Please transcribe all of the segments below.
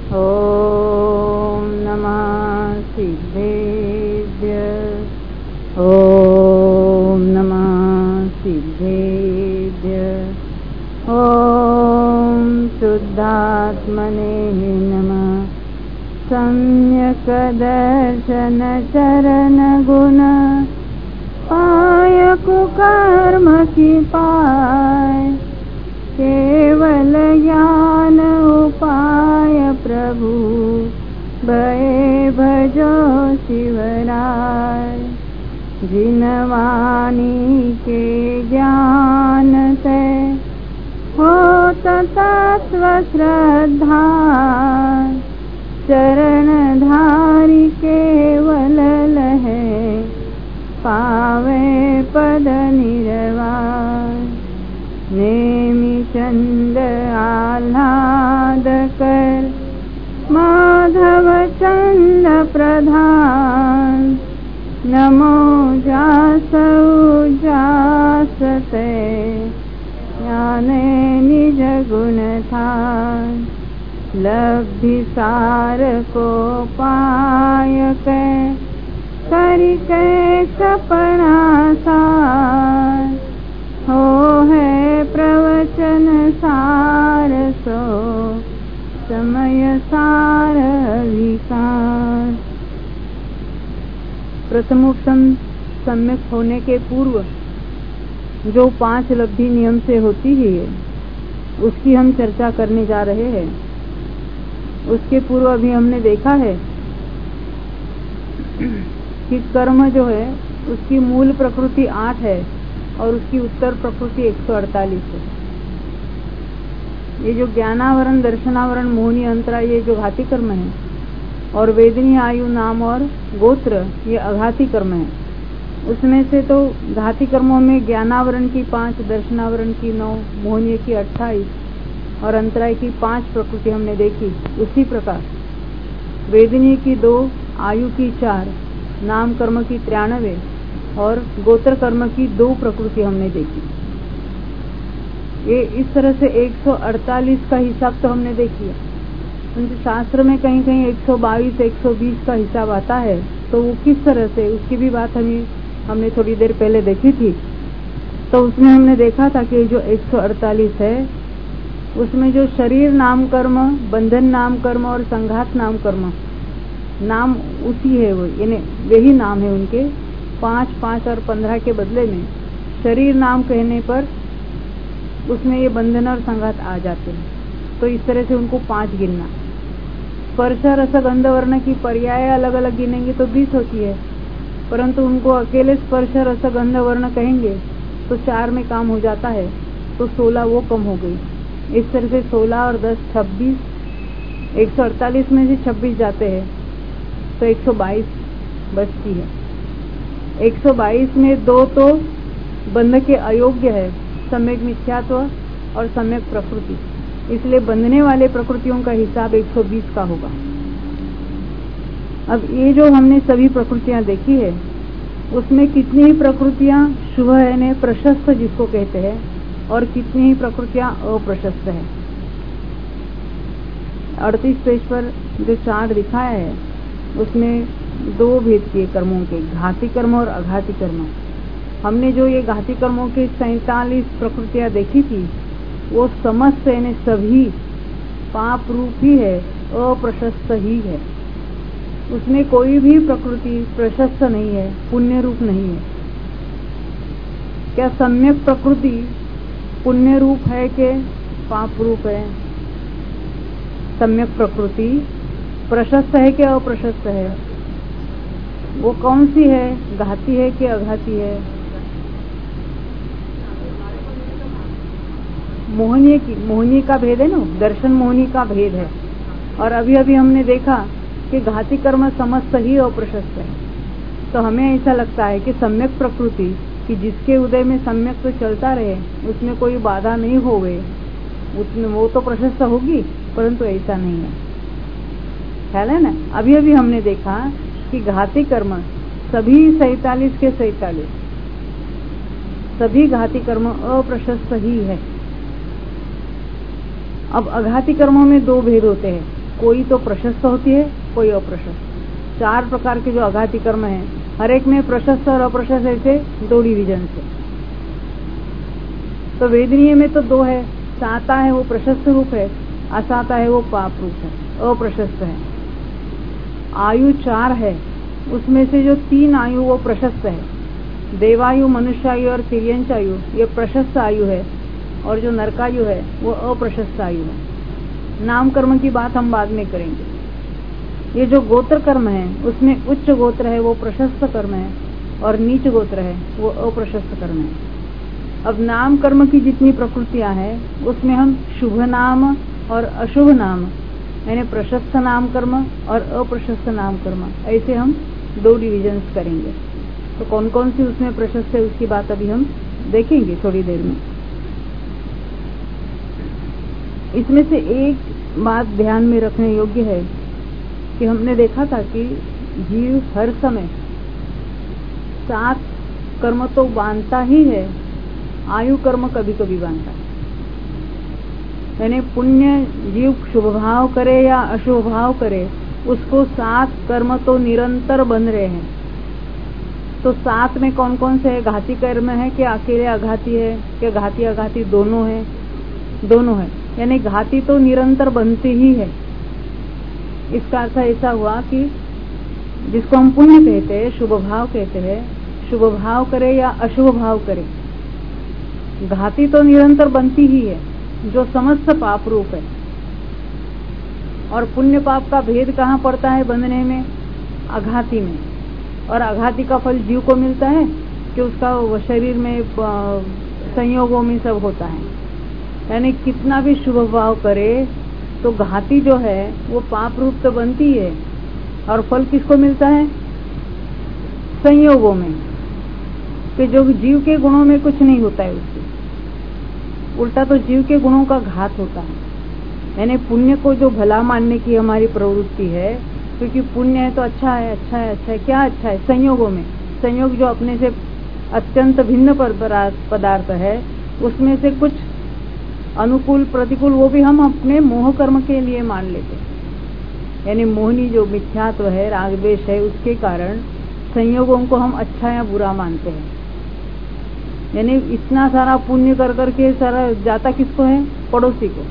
ॐ नमः सिद्धेभ्यः। ॐ नमः सिद्धेभ्यः। ॐ शुद्धात्मने नमः। सम्यक् दर्शन चरण गुण पाय कुकर्म की पाय। केवल ज्ञान उपाय प्रभु भय भजो शिवराय। जिन वाणी के ज्ञान से होत तत्व श्रद्धा। चरण धारी केवल लहे पावे पद निर्वाण। नेमि चंद आह्लाद कर माधव चंद प्रधान। नमो जासौ जासते ज्ञाने निज गुण थान। लब्धि सार को पाय के करिके सपना सार। हो है प्रवचन सार सो समय सार विकार। प्रथमोपम सम्यक होने के पूर्व जो 5 लब्धि नियम से होती है उसकी हम चर्चा करने जा रहे हैं। उसके पूर्व अभी हमने देखा है कि कर्म जो है उसकी मूल प्रकृति 8 है और उसकी उत्तर प्रकृति 148 है। ये जो ज्ञानावरण, दर्शनावरण, मोहनी, अंतरा, ये जो घाती कर्म है, और वेदनी, आयु, नाम और गोत्र ये अघाती कर्म है। उसमें से तो घाती कर्मों में ज्ञानावरण की 5, दर्शनावरण की 9, मोहनीय की 28 और अंतराय की 5 प्रकृति हमने देखी। उसी प्रकार वेदनीय की 2, आयु की 4, नाम कर्म की 93 और गोत्र कर्म की 2 प्रकृति हमने देखी। ये इस तरह से 148 का हिसाब तो हमने देखी। शास्त्र में कहीं कहीं 122, 120 का हिसाब आता है, तो वो किस तरह से, उसकी भी बात हमने थोड़ी देर पहले देखी थी। तो उसमें हमने देखा था कि जो 148 है उसमें जो शरीर नाम कर्म, बंधन नाम कर्म और संघात नाम कर्म, नाम उसी है वो, यानी वही नाम है उनके। 5, 5 और 15 के बदले में शरीर नाम कहने पर उसमें ये बंधन और संघात आ जाते हैं। तो इस तरह से उनको 5 गिनना। स्पर्श रस गंध वर्ण की पर्याय अलग अलग गिनेंगे तो 20 होती है, परंतु उनको अकेले स्पर्श रस गंध वर्ण कहेंगे तो 4 में काम हो जाता है, तो 16 वो कम हो गई। इस तरह से 16 और 10 26, 148 में से 26 जाते हैं तो 122 बचती है। 122 में 2 तो बंध के अयोग्य है, सम्यक मिथ्यात्व और सम्यक प्रकृति, इसलिए बंधने वाले प्रकृतियों का हिसाब 120 का होगा। अब ये जो हमने सभी प्रकृतियां देखी है उसमें कितनी ही प्रकृतियां शुभ है ने प्रशस्त जिसको कहते हैं और कितनी ही प्रकृतियां अप्रशस्त है। 38 पेज पर जो चार्ट दिखाया है उसमें 2 भेद किए कर्मों के, घाती कर्म और अघाती कर्म। हमने जो ये घाती कर्मों की 47 प्रकृतियां देखी थी वो समस्त यानी सभी पाप रूप ही है, अप्रशस्त ही है। उसमें कोई भी प्रकृति प्रशस्त नहीं है, पुण्य रूप नहीं है। क्या सम्यक प्रकृति पुण्य रूप है कि पाप रूप है? सम्यक प्रकृति प्रशस्त है कि अप्रशस्त है? वो कौन सी है, घाती है कि अघाती है? मोहनी का भेद है ना, दर्शन मोहनी का भेद है। और अभी अभी हमने देखा कि घाती कर्म समस्त ही अप्रशस्त है। तो हमें ऐसा लगता है कि सम्यक प्रकृति कि जिसके उदय में सम्यक तो चलता रहे, उसमें कोई बाधा नहीं होवे, उसमें वो तो प्रशस्त होगी, परंतु ऐसा नहीं है, ख्याल है ना। अभी अभी हमने देखा कि घाती कर्म सभी 47 के 47 सभी घाती कर्म अप्रशस्त ही है। अब अघाती कर्मों में 2 भेद होते हैं, कोई तो प्रशस्त होती है, कोई अप्रशस्त। 4 प्रकार के जो आघाती कर्म है, हर एक में प्रशस्त और अप्रशस्त ऐसे 2 डिवीजन से। तो वेदनीय में तो 2 है, साता है वो प्रशस्त रूप है, असाता है वो पाप रूप है, अप्रशस्त है। आयु 4 है, उसमें से जो 3 आयु वो प्रशस्त है, देवायु, मनुष्यायु और तिर्यंच आयु, ये प्रशस्त आयु है, और जो नरकायु है वो अप्रशस्त आयु है। नाम कर्म की बात हम बाद में करेंगे। ये जो गोत्र कर्म है उसमें उच्च गोत्र है वो प्रशस्त कर्म है, और नीच गोत्र है वो अप्रशस्त कर्म है। अब नाम कर्म की जितनी प्रकृतियां हैं उसमें हम शुभ नाम और अशुभ नाम, यानी प्रशस्त नाम कर्म और अप्रशस्त नाम कर्म, ऐसे हम 2 डिविजन्स करेंगे। तो कौन कौन सी उसमें प्रशस्त है उसकी बात अभी हम देखेंगे थोड़ी देर में। इसमें से एक बात ध्यान में रखने योग्य है कि हमने देखा था कि जीव हर समय 7 कर्म तो बांधता ही है, आयु कर्म कभी कभी बांधता है। यानी पुण्य जीव शुभ भाव करे या अशुभ भाव करे, उसको 7 कर्म तो निरंतर बन रहे हैं। तो 7 में कौन कौन से है? घाती कर्म है कि अकेले अघाती है, कि घाती अघाती दोनों है? दोनों है, यानी घाती तो निरंतर बनती ही है। इसका अर्थ ऐसा हुआ कि जिसको हम पुण्य कहते हैं, शुभ भाव कहते हैं, शुभ भाव करे या अशुभ भाव करे, घाती तो निरंतर बनती ही है, जो समस्त पाप रूप है। और पुण्य पाप का भेद कहाँ पड़ता है बनने में? अघाती में। और अघाती का फल जीव को मिलता है कि उसका शरीर में संयोगों में सब होता है। यानी कितना भी शुभ भाव करे तो घाती जो है वो पाप रूप तो बनती है, और फल किसको मिलता है? संयोगों में, कि जो जीव के गुणों में कुछ नहीं होता है उससे, उल्टा तो जीव के गुणों का घात होता है। यानी पुण्य को जो भला मानने की हमारी प्रवृत्ति है, क्योंकि पुण्य है तो अच्छा है, अच्छा है, अच्छा है। क्या अच्छा है? संयोगों में। संयोग जो अपने से अत्यंत भिन्न पदार्थ है, उसमें से कुछ अनुकूल प्रतिकूल वो भी हम अपने मोह कर्म के लिए मान लेते हैं। यानी मोहनी जो मिथ्यात्व है, राग द्वेष है, उसके कारण संयोगों को हम अच्छा या बुरा मानते हैं। यानी इतना सारा पुण्य कर करके सारा जाता किसको है? पड़ोसी को।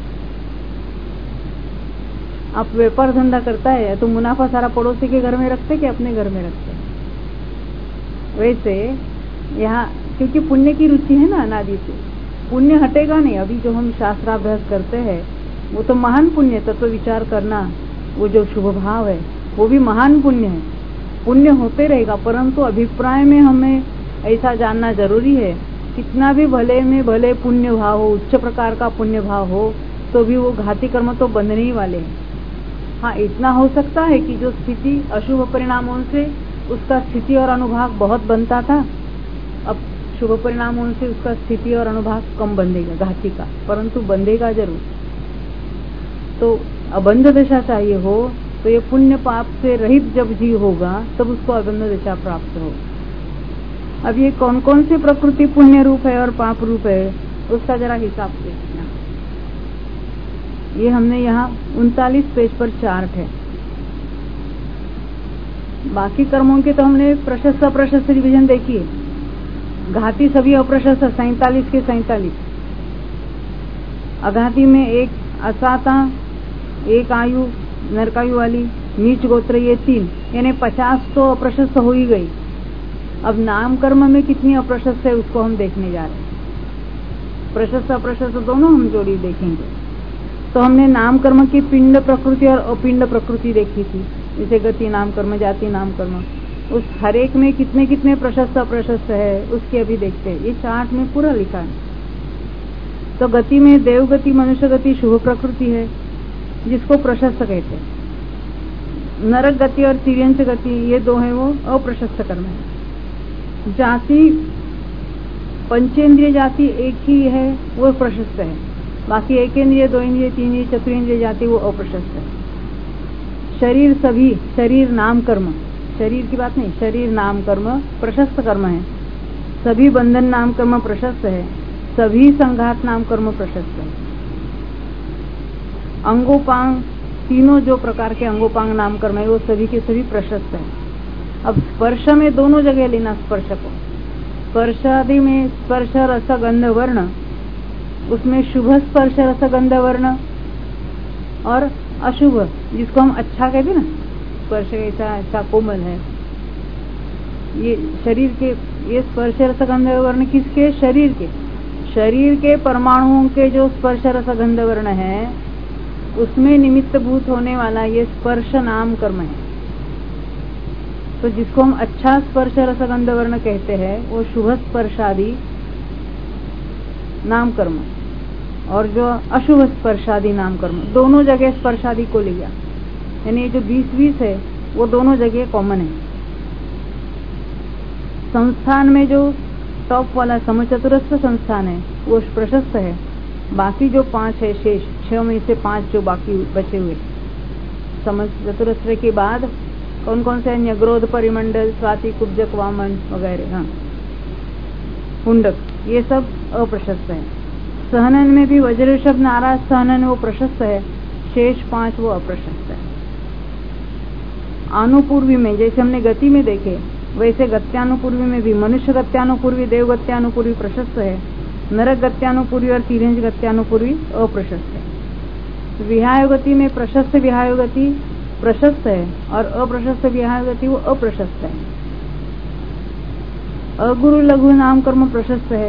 आप व्यापार धंधा करता है तो मुनाफा सारा पड़ोसी के घर में रखते कि अपने घर में रखते? वैसे यहाँ क्योंकि पुण्य की रुचि है ना अनादि से, पुण्य हटेगा नहीं। अभी जो हम शास्त्राभ्यास करते हैं वो तो महान पुण्य, तत्व विचार करना, वो जो शुभ भाव है वो भी महान पुण्य है। पुण्य होते रहेगा, परंतु अभिप्राय में हमें ऐसा जानना जरूरी है, कितना भी भले में भले पुण्य भाव हो, उच्च प्रकार का पुण्य भाव हो, तो भी वो घाती कर्म तो बनने ही वाले हैं। हाँ, इतना हो सकता है कि जो स्थिति अशुभ परिणामों से उसका स्थिति और अनुभाग बहुत बनता था, अब शुभ परिणामों से उसका स्थिति और अनुभाग कम बंधेगा घाती का, परंतु बंधेगा जरूर। तो अबंध दशा चाहिए हो तो ये पुण्य पाप से रहित जब जीव होगा तब उसको अबंध दशा प्राप्त हो। अब ये कौन कौन सी प्रकृति पुण्य रूप है और पाप रूप है उसका जरा हिसाब देखना। ये हमने यहाँ 39 पेज पर चार्ट है। बाकी कर्मों के तो हमने प्रशस्त अप्रशस्त डिवीजन देखी है। घाती सभी अप्रशस्त 47 के 47। अघाती में एक असाता, एक आयु नरकायु वाली, नीच गोत्र, ये 3, यानी 50 तो अप्रशस्त हो ही गई। अब नाम कर्म में कितनी अप्रशस्त है उसको हम देखने जा रहे हैं। प्रशस्त अप्रशस्त दोनों हम जोड़ी देखेंगे। तो हमने नाम कर्म की पिंड प्रकृति और अपिंड प्रकृति देखी थी, जैसे गति नाम कर्म, जाति नाम कर्म, उस हर एक में कितने कितने प्रशस्त अप्रशस्त है उसके अभी देखते हैं। ये चार्ट में पूरा लिखा है। तो गति में देव गति, मनुष्य गति शुभ प्रकृति है जिसको प्रशस्त कहते हैं। नरक गति और तिर्यंच गति ये 2 है वो अप्रशस्त कर्म है। जाति पंचेंद्रिय जाति एक ही है वो प्रशस्त है, बाकी एक इंद्रिय, 2 इंद्रिय, 3 इंद्रिय, चतुरेंद्रिय जाति वो अप्रशस्त है। शरीर सभी, शरीर नाम कर्म, शरीर की बात नहीं, शरीर नाम कर्म प्रशस्त कर्म है। सभी बंधन नाम कर्म प्रशस्त है, सभी संघात नाम कर्म प्रशस्त है। अंगोपांग तीनों जो प्रकार के अंगोपांग नाम कर्म है वो सभी के सभी प्रशस्त है। अब स्पर्श में दोनों जगह लेना स्पर्श को। स्पर्शादि में स्पर्श रस गंध वर्ण, उसमें शुभ स्पर्श रस गंध वर्ण और अशुभ, जिसको हम अच्छा कहते ना, स्पर्श ऐसा अच्छा कोमल है, ये शरीर के, ये स्पर्श रस गंध वर्ण किसके? शरीर के। शरीर के परमाणुओं के जो स्पर्श रस गंध वर्ण है उसमें निमित्त भूत होने वाला ये स्पर्श नाम कर्म है। तो जिसको हम अच्छा स्पर्श रस गंध वर्ण कहते हैं वो शुभ स्पर्शादि नाम कर्म, और जो अशुभ स्पर्शादि नाम कर्म, दोनों जगह स्पर्शादि को लिया, यानी जो 20-20 है वो दोनों जगह कॉमन है। संस्थान में जो टॉप वाला समचतुरस्र संस्थान है वो प्रशस्त है, बाकी जो 5 है शेष 6 में से 5 जो बाकी बचे हुए समचतुरस्र के बाद कौन कौन से? न्यग्रोध, परिमंडल, स्वाति, कुब्जक, वामन वगैरह, हाँ, कुंडक, ये सब अप्रशस्त है। सहनन में भी वज्रऋषभ नाराज सहनन वो प्रशस्त है, शेष 5 वो अप्रशस्त है। आनुपूर्वी में जैसे हमने गति में देखे वैसे गत्यानुपूर्वी में भी मनुष्य गत्यानुपूर्वी, देव गत्यानुपूर्वी प्रशस्त है, नरक गत्यानुपूर्वी और तिर्यंज गत्यानुपूर्वी अप्रशस्त है। विहाय गति में प्रशस्त विहाय गति प्रशस्त है और अप्रशस्त विहाय गति वो अप्रशस्त है। अगुरु लघु नाम कर्म प्रशस्त है,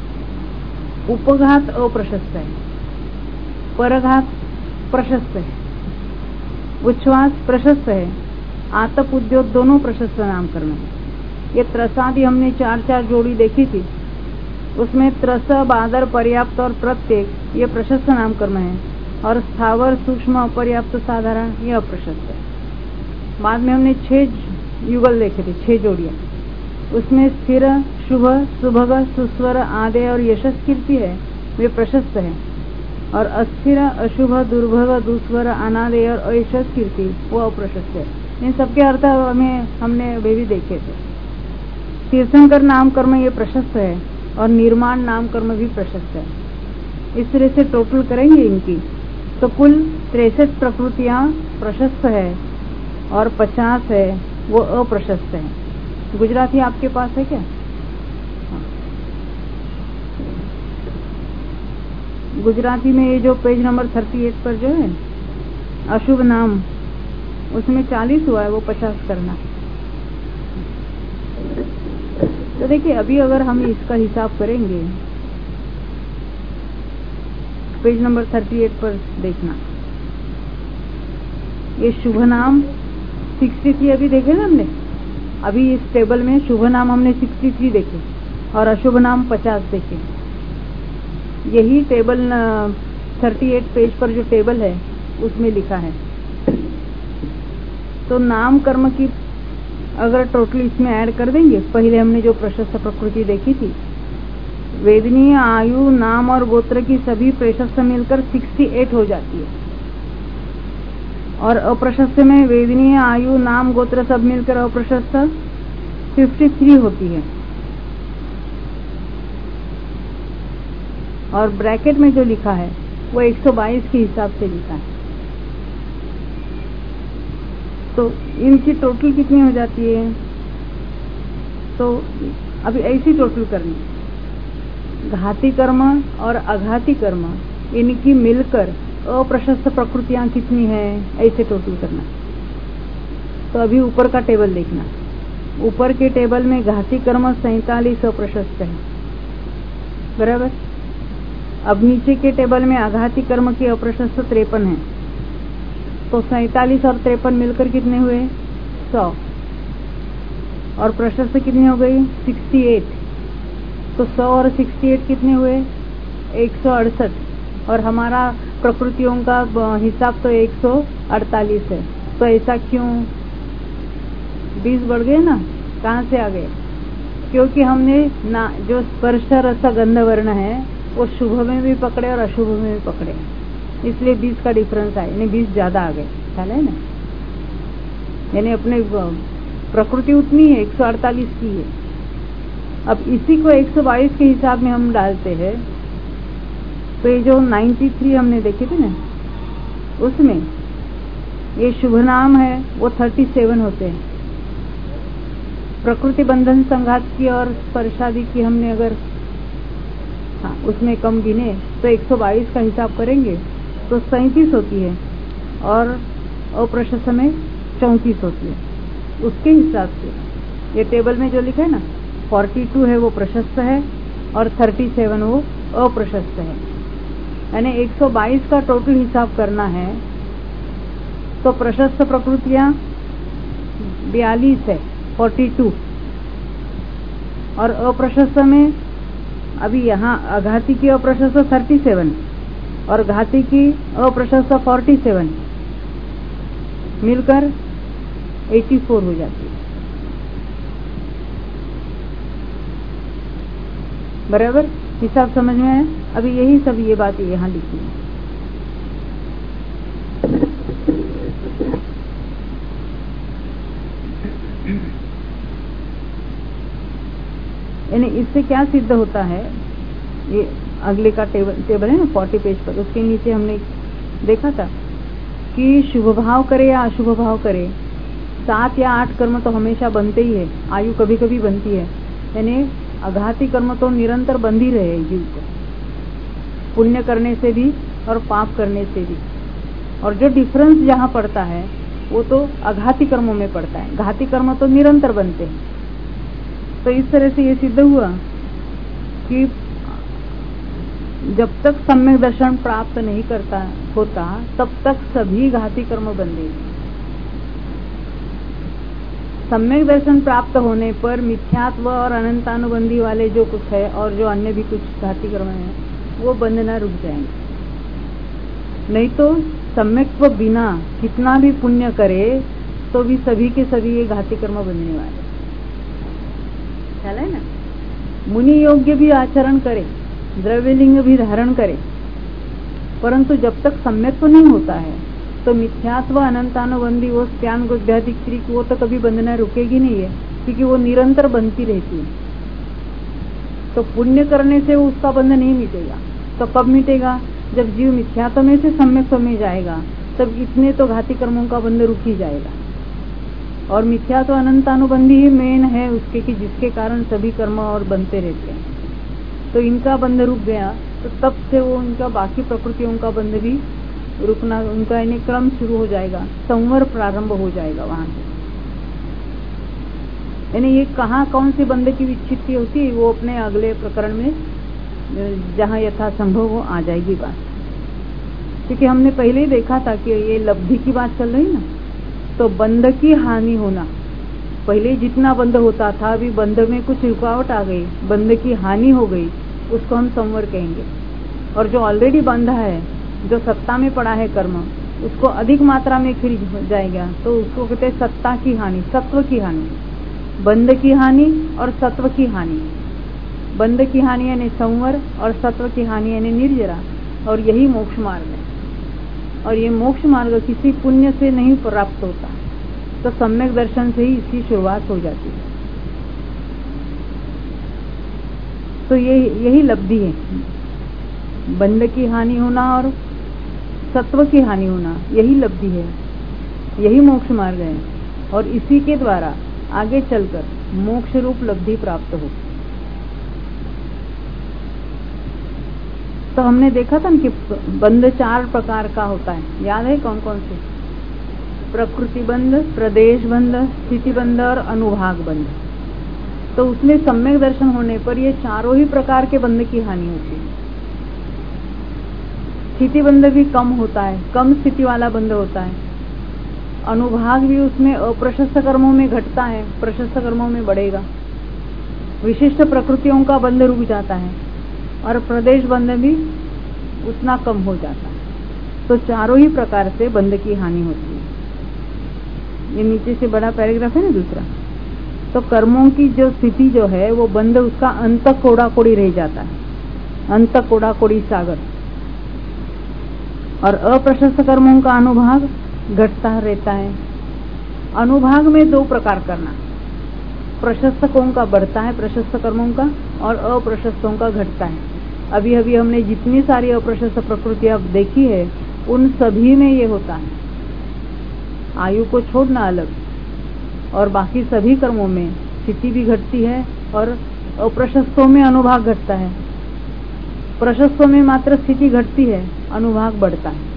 उपघात अप्रशस्त है, परघात प्रशस्त है, उच्छ्वास प्रशस्त है, आतप उद्योग दोनों प्रशस्त नाम कर्म है। ये त्रसादि हमने 4-4 जोड़ी देखी थी, उसमें त्रस, बादर, पर्याप्त और प्रत्येक ये प्रशस्त नाम कर्म है, और स्थावर, सूक्ष्म, अपर्याप्त, साधारण ये अप्रशस्त है। बाद में हमने 6 युगल देखे थे, 6 जोड़ियां, उसमें स्थिर, शुभ, सुभग, सुस्वर, आदे और यशस कीर्ति है वे प्रशस्त है, और अस्थिर, अशुभ, दुर्भग, दुस्वर, अनादेय और अयशस कीर्ति वो अप्रशस्त है। इन सबके अर्थ हमने वे भी देखे थे। तीर्थंकर नाम कर्म ये प्रशस्त है और निर्माण नाम कर्म भी प्रशस्त है। इस तरह से टोटल करेंगे इनकी तो कुल 63 प्रकृतियां प्रशस्त है और 50 है वो अप्रशस्त है। गुजराती आपके पास है क्या? गुजराती में ये जो पेज नंबर 38 पर जो है अशुभ नाम, उसमें 40 हुआ है, वो 50 करना। तो देखिए अभी अगर हम इसका हिसाब करेंगे, पेज नंबर 38 पर देखना, ये शुभ नाम 63 अभी देखे ना हमने, अभी इस टेबल में शुभ नाम हमने 63 देखे और अशुभ नाम 50 देखे। यही टेबल 38 पेज पर जो टेबल है उसमें लिखा है। तो नाम कर्म की अगर टोटल इसमें ऐड कर देंगे, पहले हमने जो प्रशस्त प्रकृति देखी थी, वेदनीय, आयु, नाम और गोत्र की सभी प्रशस्त मिलकर 68 हो जाती है, और अप्रशस्त में वेदनीय, आयु, नाम, गोत्र सब मिलकर अप्रशस्त 53 होती है। और ब्रैकेट में जो लिखा है वो 122 के हिसाब से लिखा है। तो इनकी टोटल कितनी हो जाती है? तो अभी ऐसी टोटल करनी, घाती कर्म और अघाती कर्म इनकी मिलकर अप्रशस्त प्रकृतियां कितनी है, ऐसे टोटल करना। तो अभी ऊपर का टेबल देखना, ऊपर के टेबल में घाती कर्म 47 अप्रशस्त है, बराबर। अब नीचे के टेबल में अघाती कर्म की अप्रशस्त 53 है, तो 47 और 53 मिलकर कितने हुए? 100। और प्रशस्त कितनी हो गई? 68। तो 100 और 68 कितने हुए? 168। और हमारा प्रकृतियों का हिसाब तो 148 है। तो ऐसा क्यों? 20 बढ़ गए ना, कहाँ से आ गए? क्योंकि हमने ना जो स्पर्श रस गंध वर्ण है वो शुभ में भी पकड़े और अशुभ में भी पकड़े, इसलिए 20 का डिफरेंस आया, यानी 20 ज्यादा आ गए, ख्याल है ना। यानी अपने प्रकृति उतनी है 148 की है। अब इसी को 122 के हिसाब में हम डालते हैं, तो ये जो 93 हमने देखे थे ना, उसमें ये शुभ नाम है वो 37 होते हैं। प्रकृति बंधन संघात की और स्पर्शादि की हमने अगर उसमें कम गिने तो 122 का हिसाब करेंगे तो 37 होती है और अप्रशस्त में 34 होती है। उसके हिसाब से ये टेबल में जो लिखा है ना 42 है वो प्रशस्त है और 37 वो अप्रशस्त है। यानी 122 का टोटल हिसाब करना है तो प्रशस्त प्रकृतियां 42 है 42 और अप्रशस्त में अभी यहाँ अघाती की अप्रशस्त 37 और घाती की अप्रशस्त 47 मिलकर 84 हो जाती है। बराबर हिसाब समझ में आया? अभी यही सब ये बात यहाँ लिखी है। यानी इससे क्या सिद्ध होता है, ये अगले का टेबल है ना 40 पेज पर, उसके नीचे हमने देखा था कि शुभ भाव करे या अशुभ भाव करे 7 या 8 कर्म तो हमेशा बनते ही है, आयु कभी कभी बनती है। यानी अघाती कर्म तो निरंतर बंध ही रहे जीव को, पुण्य करने से भी और पाप करने से भी। और जो डिफरेंस जहाँ पड़ता है वो तो अघाती कर्मों में पड़ता है, घाती कर्म तो निरंतर बनते हैं। तो इस तरह से ये सिद्ध हुआ कि जब तक सम्यक दर्शन प्राप्त नहीं करता होता तब तक सभी घाती कर्म बंधे। सम्यक दर्शन प्राप्त होने पर मिथ्यात्व और अनंतानुबंधी वाले जो कुछ है और जो अन्य भी कुछ घाती कर्म है वो बंधना रुक जाएंगे। नहीं तो सम्यक्त्व बिना कितना भी पुण्य करे तो भी सभी के सभी ये घाती कर्म बंधने वाले। ख्याल है ना? मुनि योग्य भी आचरण करे, द्रव्यलिंग भी धारण करे, परंतु जब तक सम्यक्त्व नहीं होता है तो मिथ्यात्व अनंतानुबंधी वो स्त्यान गोध्याधिक्री वो तो कभी बंधना रुकेगी नहीं है, क्योंकि वो निरंतर बनती रहती है। तो पुण्य करने से उसका बंध नहीं मिटेगा। तो कब मिटेगा? जब जीव मिथ्यात्व में से सम्यक्त्व में जाएगा, तब इतने तो घाती कर्मों का बंध रुक ही जाएगा। और मिथ्या तो अनंतानुबंधी ही मेन है उसके कि जिसके कारण सभी कर्म और बनते रहते हैं। तो इनका बंध रुक गया तो तब से वो इनका बाकी प्रकृतियों का बंध भी रुकना, उनका इन्हें क्रम शुरू हो जाएगा, संवर प्रारंभ हो जाएगा वहां से। यानी ये कहाँ कौन से बंध की विच्छित्ति होती है वो अपने अगले प्रकरण में जहाँ यथा संभव वो आ जाएगी बात। क्योंकि हमने पहले ही देखा था कि ये लब्धि की बात चल रही ना, तो बंध की हानि होना, पहले जितना बंध होता था अभी बंध में कुछ रुकावट आ गई, बंध की हानि हो गई, उसको हम संवर कहेंगे। और जो ऑलरेडी बंधा है, जो सत्ता में पड़ा है कर्म, उसको अधिक मात्रा में फिर जाएगा तो उसको कहते हैं सत्ता की हानि, सत्व की हानि। बंध की हानि और सत्व की हानि। बंध की हानि यानी संवर और सत्व की हानि यानी निर्जरा, और यही मोक्ष मार्ग है। और ये मोक्ष मार्ग किसी पुण्य से नहीं प्राप्त होता, तो सम्यक दर्शन से ही इसकी शुरुआत हो जाती है। तो यही लब्धि है, बंध की हानि होना और सत्व की हानि होना, यही लब्धि है, यही मोक्ष मार्ग है। और इसी के द्वारा आगे चलकर मोक्ष रूप लब्धि प्राप्त हो। तो हमने देखा था कि बंध 4 प्रकार का होता है, याद है कौन कौन से? प्रकृति बंध, प्रदेश बंध, स्थिति बंध और अनुभाग बंध। तो उसमें सम्यक दर्शन होने पर ये चारों ही प्रकार के बंध की हानि होती है। स्थिति बंध भी कम होता है, कम स्थिति वाला बंध होता है। अनुभाग भी उसमें अप्रशस्त कर्मों में घटता है, प्रशस्त कर्मों में बढ़ेगा। विशिष्ट प्रकृतियों का बंध रुक जाता है और प्रदेश बंध भी उतना कम हो जाता है। तो चारों ही प्रकार से बंध की हानि होती है। ये नीचे से बड़ा पैराग्राफ है ना दूसरा। तो कर्मों की जो स्थिति जो है वो बंध उसका अंत कोड़ा कोड़ी रह जाता है, अंत कोड़ा कोड़ी सागर। और अप्रशस्त कर्मों का अनुभाग घटता रहता है। अनुभाग में 2 प्रकार करना, प्रशस्तकों का बढ़ता है प्रशस्त कर्मों का, और अप्रशस्तों का घटता है। अभी अभी हमने जितनी सारी अप्रशस्त प्रकृतियां देखी है उन सभी में ये होता है। आयु को छोड़ना अलग, और बाकी सभी कर्मों में स्थिति भी घटती है और अप्रशस्तों में अनुभाग घटता है। प्रशस्तों में मात्र स्थिति घटती है, अनुभाग बढ़ता है।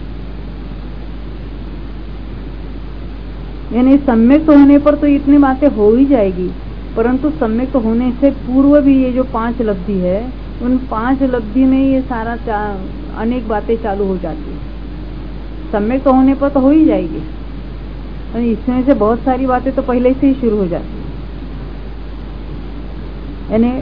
यानी सम्यक होने पर तो इतनी बातें हो ही जाएगी, परंतु सम्यक होने से पूर्व भी ये जो 5 लब्धि है, उन 5 लब्धि में ये सारा अनेक बातें चालू हो जाती है। सम्यक होने पर तो हो ही जाएगी, इसमें से बहुत सारी बातें तो पहले से ही शुरू हो जाती है। यानी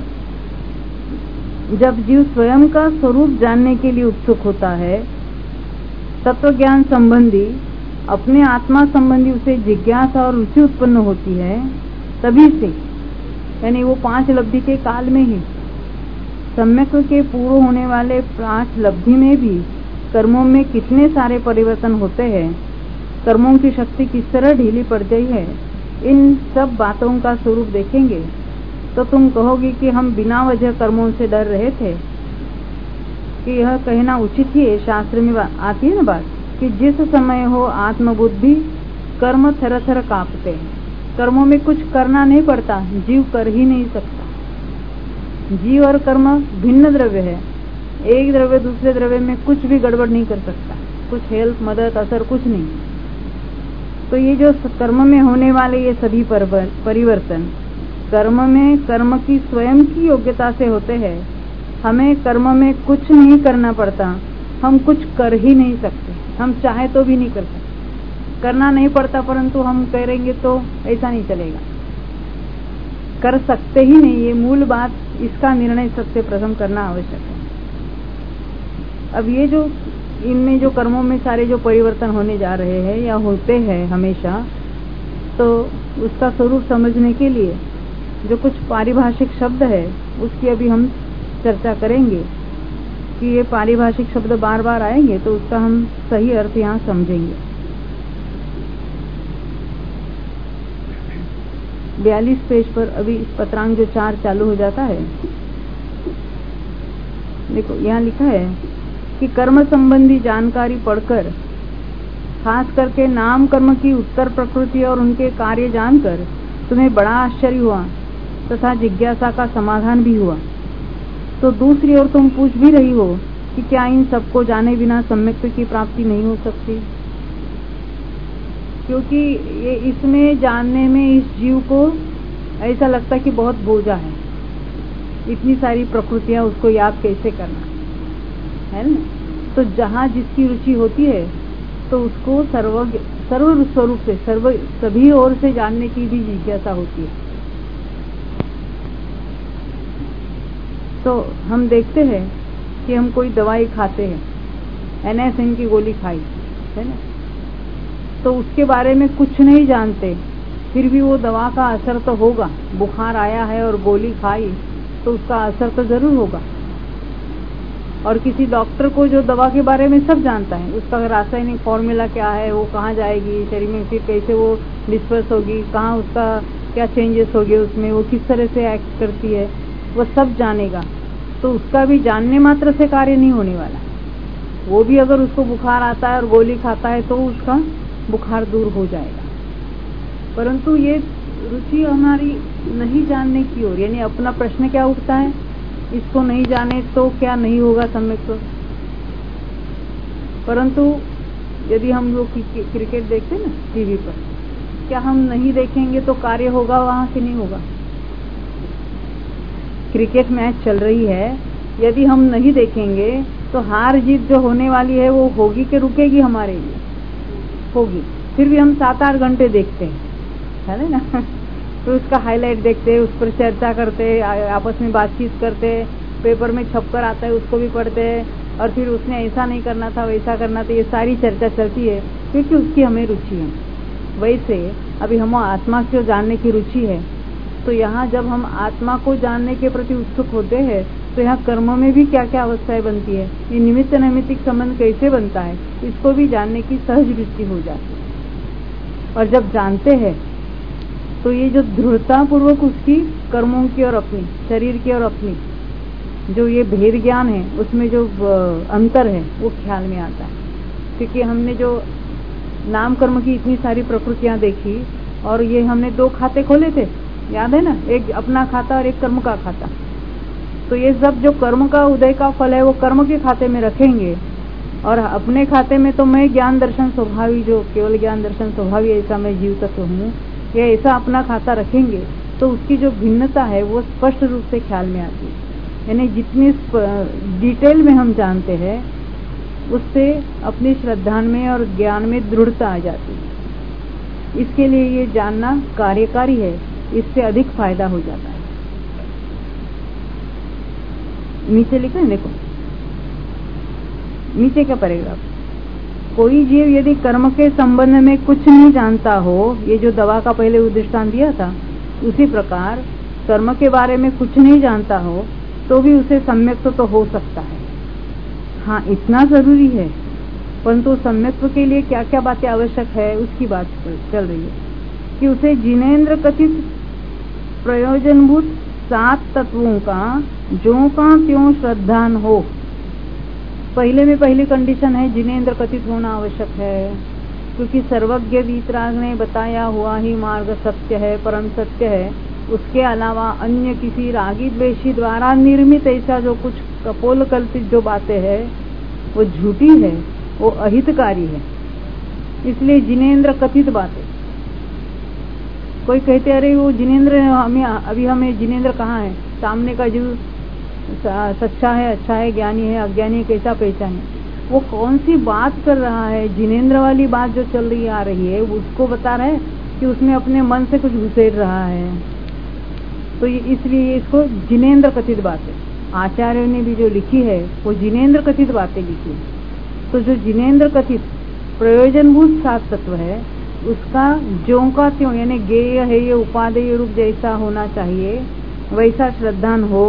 जब जीव स्वयं का स्वरूप जानने के लिए उत्सुक होता है, तत्व ज्ञान संबंधी, अपने आत्मा संबंधी उसे जिज्ञासा और रुचि उत्पन्न होती है, तभी से, यानी वो 5 लब्धि के काल में ही, सम्यक के पूर्व होने वाले 5 लब्धि में भी कर्मों में कितने सारे परिवर्तन होते हैं, कर्मों की शक्ति किस तरह ढीली पड़ गई है, इन सब बातों का स्वरूप देखेंगे तो तुम कहोगे कि हम बिना वजह कर्मों से डर रहे थे। कि यह कहना उचित ही है, शास्त्र में आती है ना बात कि जिस समय हो आत्मबुद्धि कर्म थर थर कांपते हैं। कर्मों में कुछ करना नहीं पड़ता, जीव कर ही नहीं सकता। जीव और कर्म भिन्न द्रव्य है, एक द्रव्य दूसरे द्रव्य में कुछ भी गड़बड़ नहीं कर सकता, कुछ हेल्प मदद असर कुछ नहीं। तो ये जो कर्म में होने वाले ये सभी परिवर्तन कर्म में कर्म की स्वयं की योग्यता से होते हैं। हमें कर्म में कुछ नहीं करना पड़ता, हम कुछ कर ही नहीं सकते, हम चाहे तो भी नहीं कर सकते। करना नहीं पड़ता, परंतु हम करेंगे तो ऐसा नहीं चलेगा, कर सकते ही नहीं। ये मूल बात, इसका निर्णय सबसे प्रथम करना आवश्यक है। अब ये जो इनमें जो कर्मों में सारे जो परिवर्तन होने जा रहे हैं या होते हैं हमेशा, तो उसका स्वरूप समझने के लिए जो कुछ पारिभाषिक शब्द है उसकी अभी हम चर्चा करेंगे कि ये पारिभाषिक शब्द बार बार आएंगे तो उसका हम सही अर्थ यहाँ समझेंगे। 42 पेज पर अभी पत्रांग जो 4 चालू हो जाता है, देखो यहाँ लिखा है कि कर्म संबंधी जानकारी पढ़कर, खास करके नाम कर्म की उत्तर प्रकृति और उनके कार्य जानकर तुम्हें बड़ा आश्चर्य हुआ तथा जिज्ञासा का समाधान भी हुआ। तो दूसरी ओर तुम पूछ भी रही हो कि क्या इन सबको जाने बिना सम्यक्त्व की प्राप्ति नहीं हो सकती, क्योंकि ये इसमें जानने में इस जीव को ऐसा लगता है कि बहुत बोझा है, इतनी सारी प्रकृतियां उसको याद कैसे करना है ना। तो जहाँ जिसकी रुचि होती है तो उसको सर्व स्वरूप से सभी ओर से जानने की भी जिज्ञासा होती है। तो हम देखते हैं कि हम कोई दवाई खाते हैं, NSN की गोली खाई है ना, तो उसके बारे में कुछ नहीं जानते, फिर भी वो दवा का असर तो होगा। बुखार आया है और गोली खाई तो उसका असर तो जरूर होगा। और किसी डॉक्टर को जो दवा के बारे में सब जानता है, उसका रासायनिक फॉर्मूला क्या है, वो कहाँ जाएगी शरीर में, फिर कैसे वो डिस्पर्स होगी, कहाँ उसका क्या चेंजेस होंगे उसमें, वो किस तरह से एक्ट करती है, वो सब जानेगा। तो उसका भी जानने मात्र से कार्य नहीं होने वाला। वो भी अगर उसको बुखार आता है और गोली खाता है तो उसका बुखार दूर हो जाएगा। परंतु ये रुचि हमारी नहीं जानने की ओर, यानी अपना प्रश्न क्या उठता है, इसको नहीं जाने तो क्या नहीं होगा सम्यक तो। परंतु यदि हम लोग क्रिकेट देखते ना टीवी पर, क्या हम नहीं देखेंगे तो कार्य होगा वहां से नहीं होगा। क्रिकेट मैच चल रही है, यदि हम नहीं देखेंगे तो हार जीत जो होने वाली है वो होगी कि रुकेगी, हमारे लिए होगी। फिर भी हम 7-8 घंटे देखते हैं, है ना। तो उसका हाईलाइट देखते, उस पर चर्चा करते, आपस में बातचीत करते, पेपर में छपकर आता है उसको भी पढ़ते, और फिर उसने ऐसा नहीं करना था वैसा करना था, ये सारी चर्चा चलती है क्योंकि उसकी हमें रुचि है। वैसे अभी हम आत्मा को जानने की रुचि है, तो यहाँ जब हम आत्मा को जानने के प्रति उत्सुक होते हैं तो यहाँ कर्मों में भी क्या क्या अवस्थाएं बनती है, ये निमित्त नैमित्तिक संबंध कैसे बनता है, इसको भी जानने की सहज वृत्ति हो जाती है। और जब जानते हैं तो ये जो दृढ़ता पूर्वक उसकी कर्मों की और अपनी, शरीर की और अपनी जो ये भेद ज्ञान है, उसमें जो अंतर है वो ख्याल में आता है। क्योंकि हमने जो नाम कर्म की इतनी सारी प्रकृतियां देखी, और ये हमने 2 खाते खोले थे, याद है ना, एक अपना खाता और एक कर्म का खाता। तो ये सब जो कर्म का उदय का फल है वो कर्म के खाते में रखेंगे, और अपने खाते में तो मैं ज्ञान दर्शन स्वभावी, जो केवल ज्ञान दर्शन स्वभावी ऐसा मैं जीव तत्व हूँ, ये ऐसा अपना खाता रखेंगे, तो उसकी जो भिन्नता है वो स्पष्ट रूप से ख्याल में आती है। यानी जितनी डिटेल में हम जानते हैं उससे अपनी श्रद्धा में और ज्ञान में दृढ़ता आ जाती है। इसके लिए ये जानना कार्यकारी है, इससे अधिक फायदा हो जाता है। नीचे लिखा है, देखो नीचे क्या पड़ेगा। कोई जीव यदि कर्म के संबंध में कुछ नहीं जानता हो, ये जो दवा का पहले दृष्टांत दिया था, उसी प्रकार कर्म के बारे में कुछ नहीं जानता हो तो भी उसे सम्यक्त्व तो हो सकता है। हाँ, इतना जरूरी है, परंतु सम्यक्त्व के लिए क्या क्या बातें आवश्यक है उसकी बात चल रही है कि उसे जिनेन्द्र कथित प्रयोजनभूत 7 तत्वों का ज्यों का त्यों श्रद्धान हो। पहले में पहली कंडीशन है जिनेन्द्र कथित होना आवश्यक है, क्योंकि सर्वज्ञ वीतराग ने बताया हुआ ही मार्ग सत्य है, परम सत्य है। उसके अलावा अन्य किसी रागी द्वेषी द्वारा निर्मित ऐसा जो कुछ कपोल कल्पित जो बातें है वो झूठी है, वो अहितकारी है। इसलिए जिनेन्द्र कथित बातें। कोई कहते अरे वो जिनेन्द्र अभी हमें जिनेन्द्र कहाँ है, सामने का जो सच्चा है, अच्छा है, ज्ञानी है, अज्ञानी है, कैसा पहचाने, वो कौन सी बात कर रहा है। जिनेन्द्र वाली बात जो चल रही आ रही है उसको बता रहा है कि उसमें अपने मन से कुछ घुसेड़ रहा है। तो इसलिए इसको जिनेन्द्र कथित बातें, आचार्यों ने भी जो लिखी है वो जिनेन्द्र कथित बातें लिखी है। तो जो जिनेन्द्र कथित प्रयोजनभूत 7 तत्व है उसका ज्यों का त्यों, यानी ज्ञेय है ये उपादेय रूप जैसा होना चाहिए वैसा श्रद्धान हो,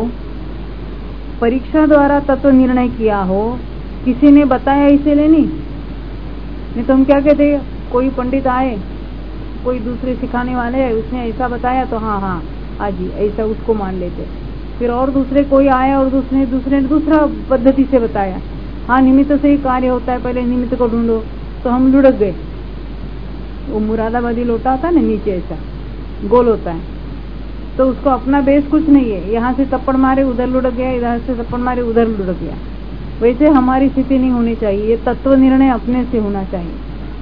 परीक्षा द्वारा तत्व निर्णय किया हो। किसी ने बताया इसीलिए नहीं तो हम क्या कहते, कोई पंडित आए, कोई दूसरे सिखाने वाले है, उसने ऐसा बताया तो हाँ हाँ जी ऐसा उसको मान लेते। फिर और दूसरे कोई आया और दूसरे ने दूसरा पद्धति से बताया, हाँ निमित्त से ही कार्य होता है, पहले निमित्त को ढूंढो, तो हम लुढ़क गए। वो मुरादाबादी लोटा होता है ना, नीचे ऐसा गोल होता है, तो उसको अपना बेस कुछ नहीं है, यहाँ से थप्पड़ मारे उधर लुढ़क गया, इधर से थप्पड़ मारे उधर लुढ़क गया। वैसे हमारी स्थिति नहीं होनी चाहिए, ये तत्व निर्णय अपने से होना चाहिए।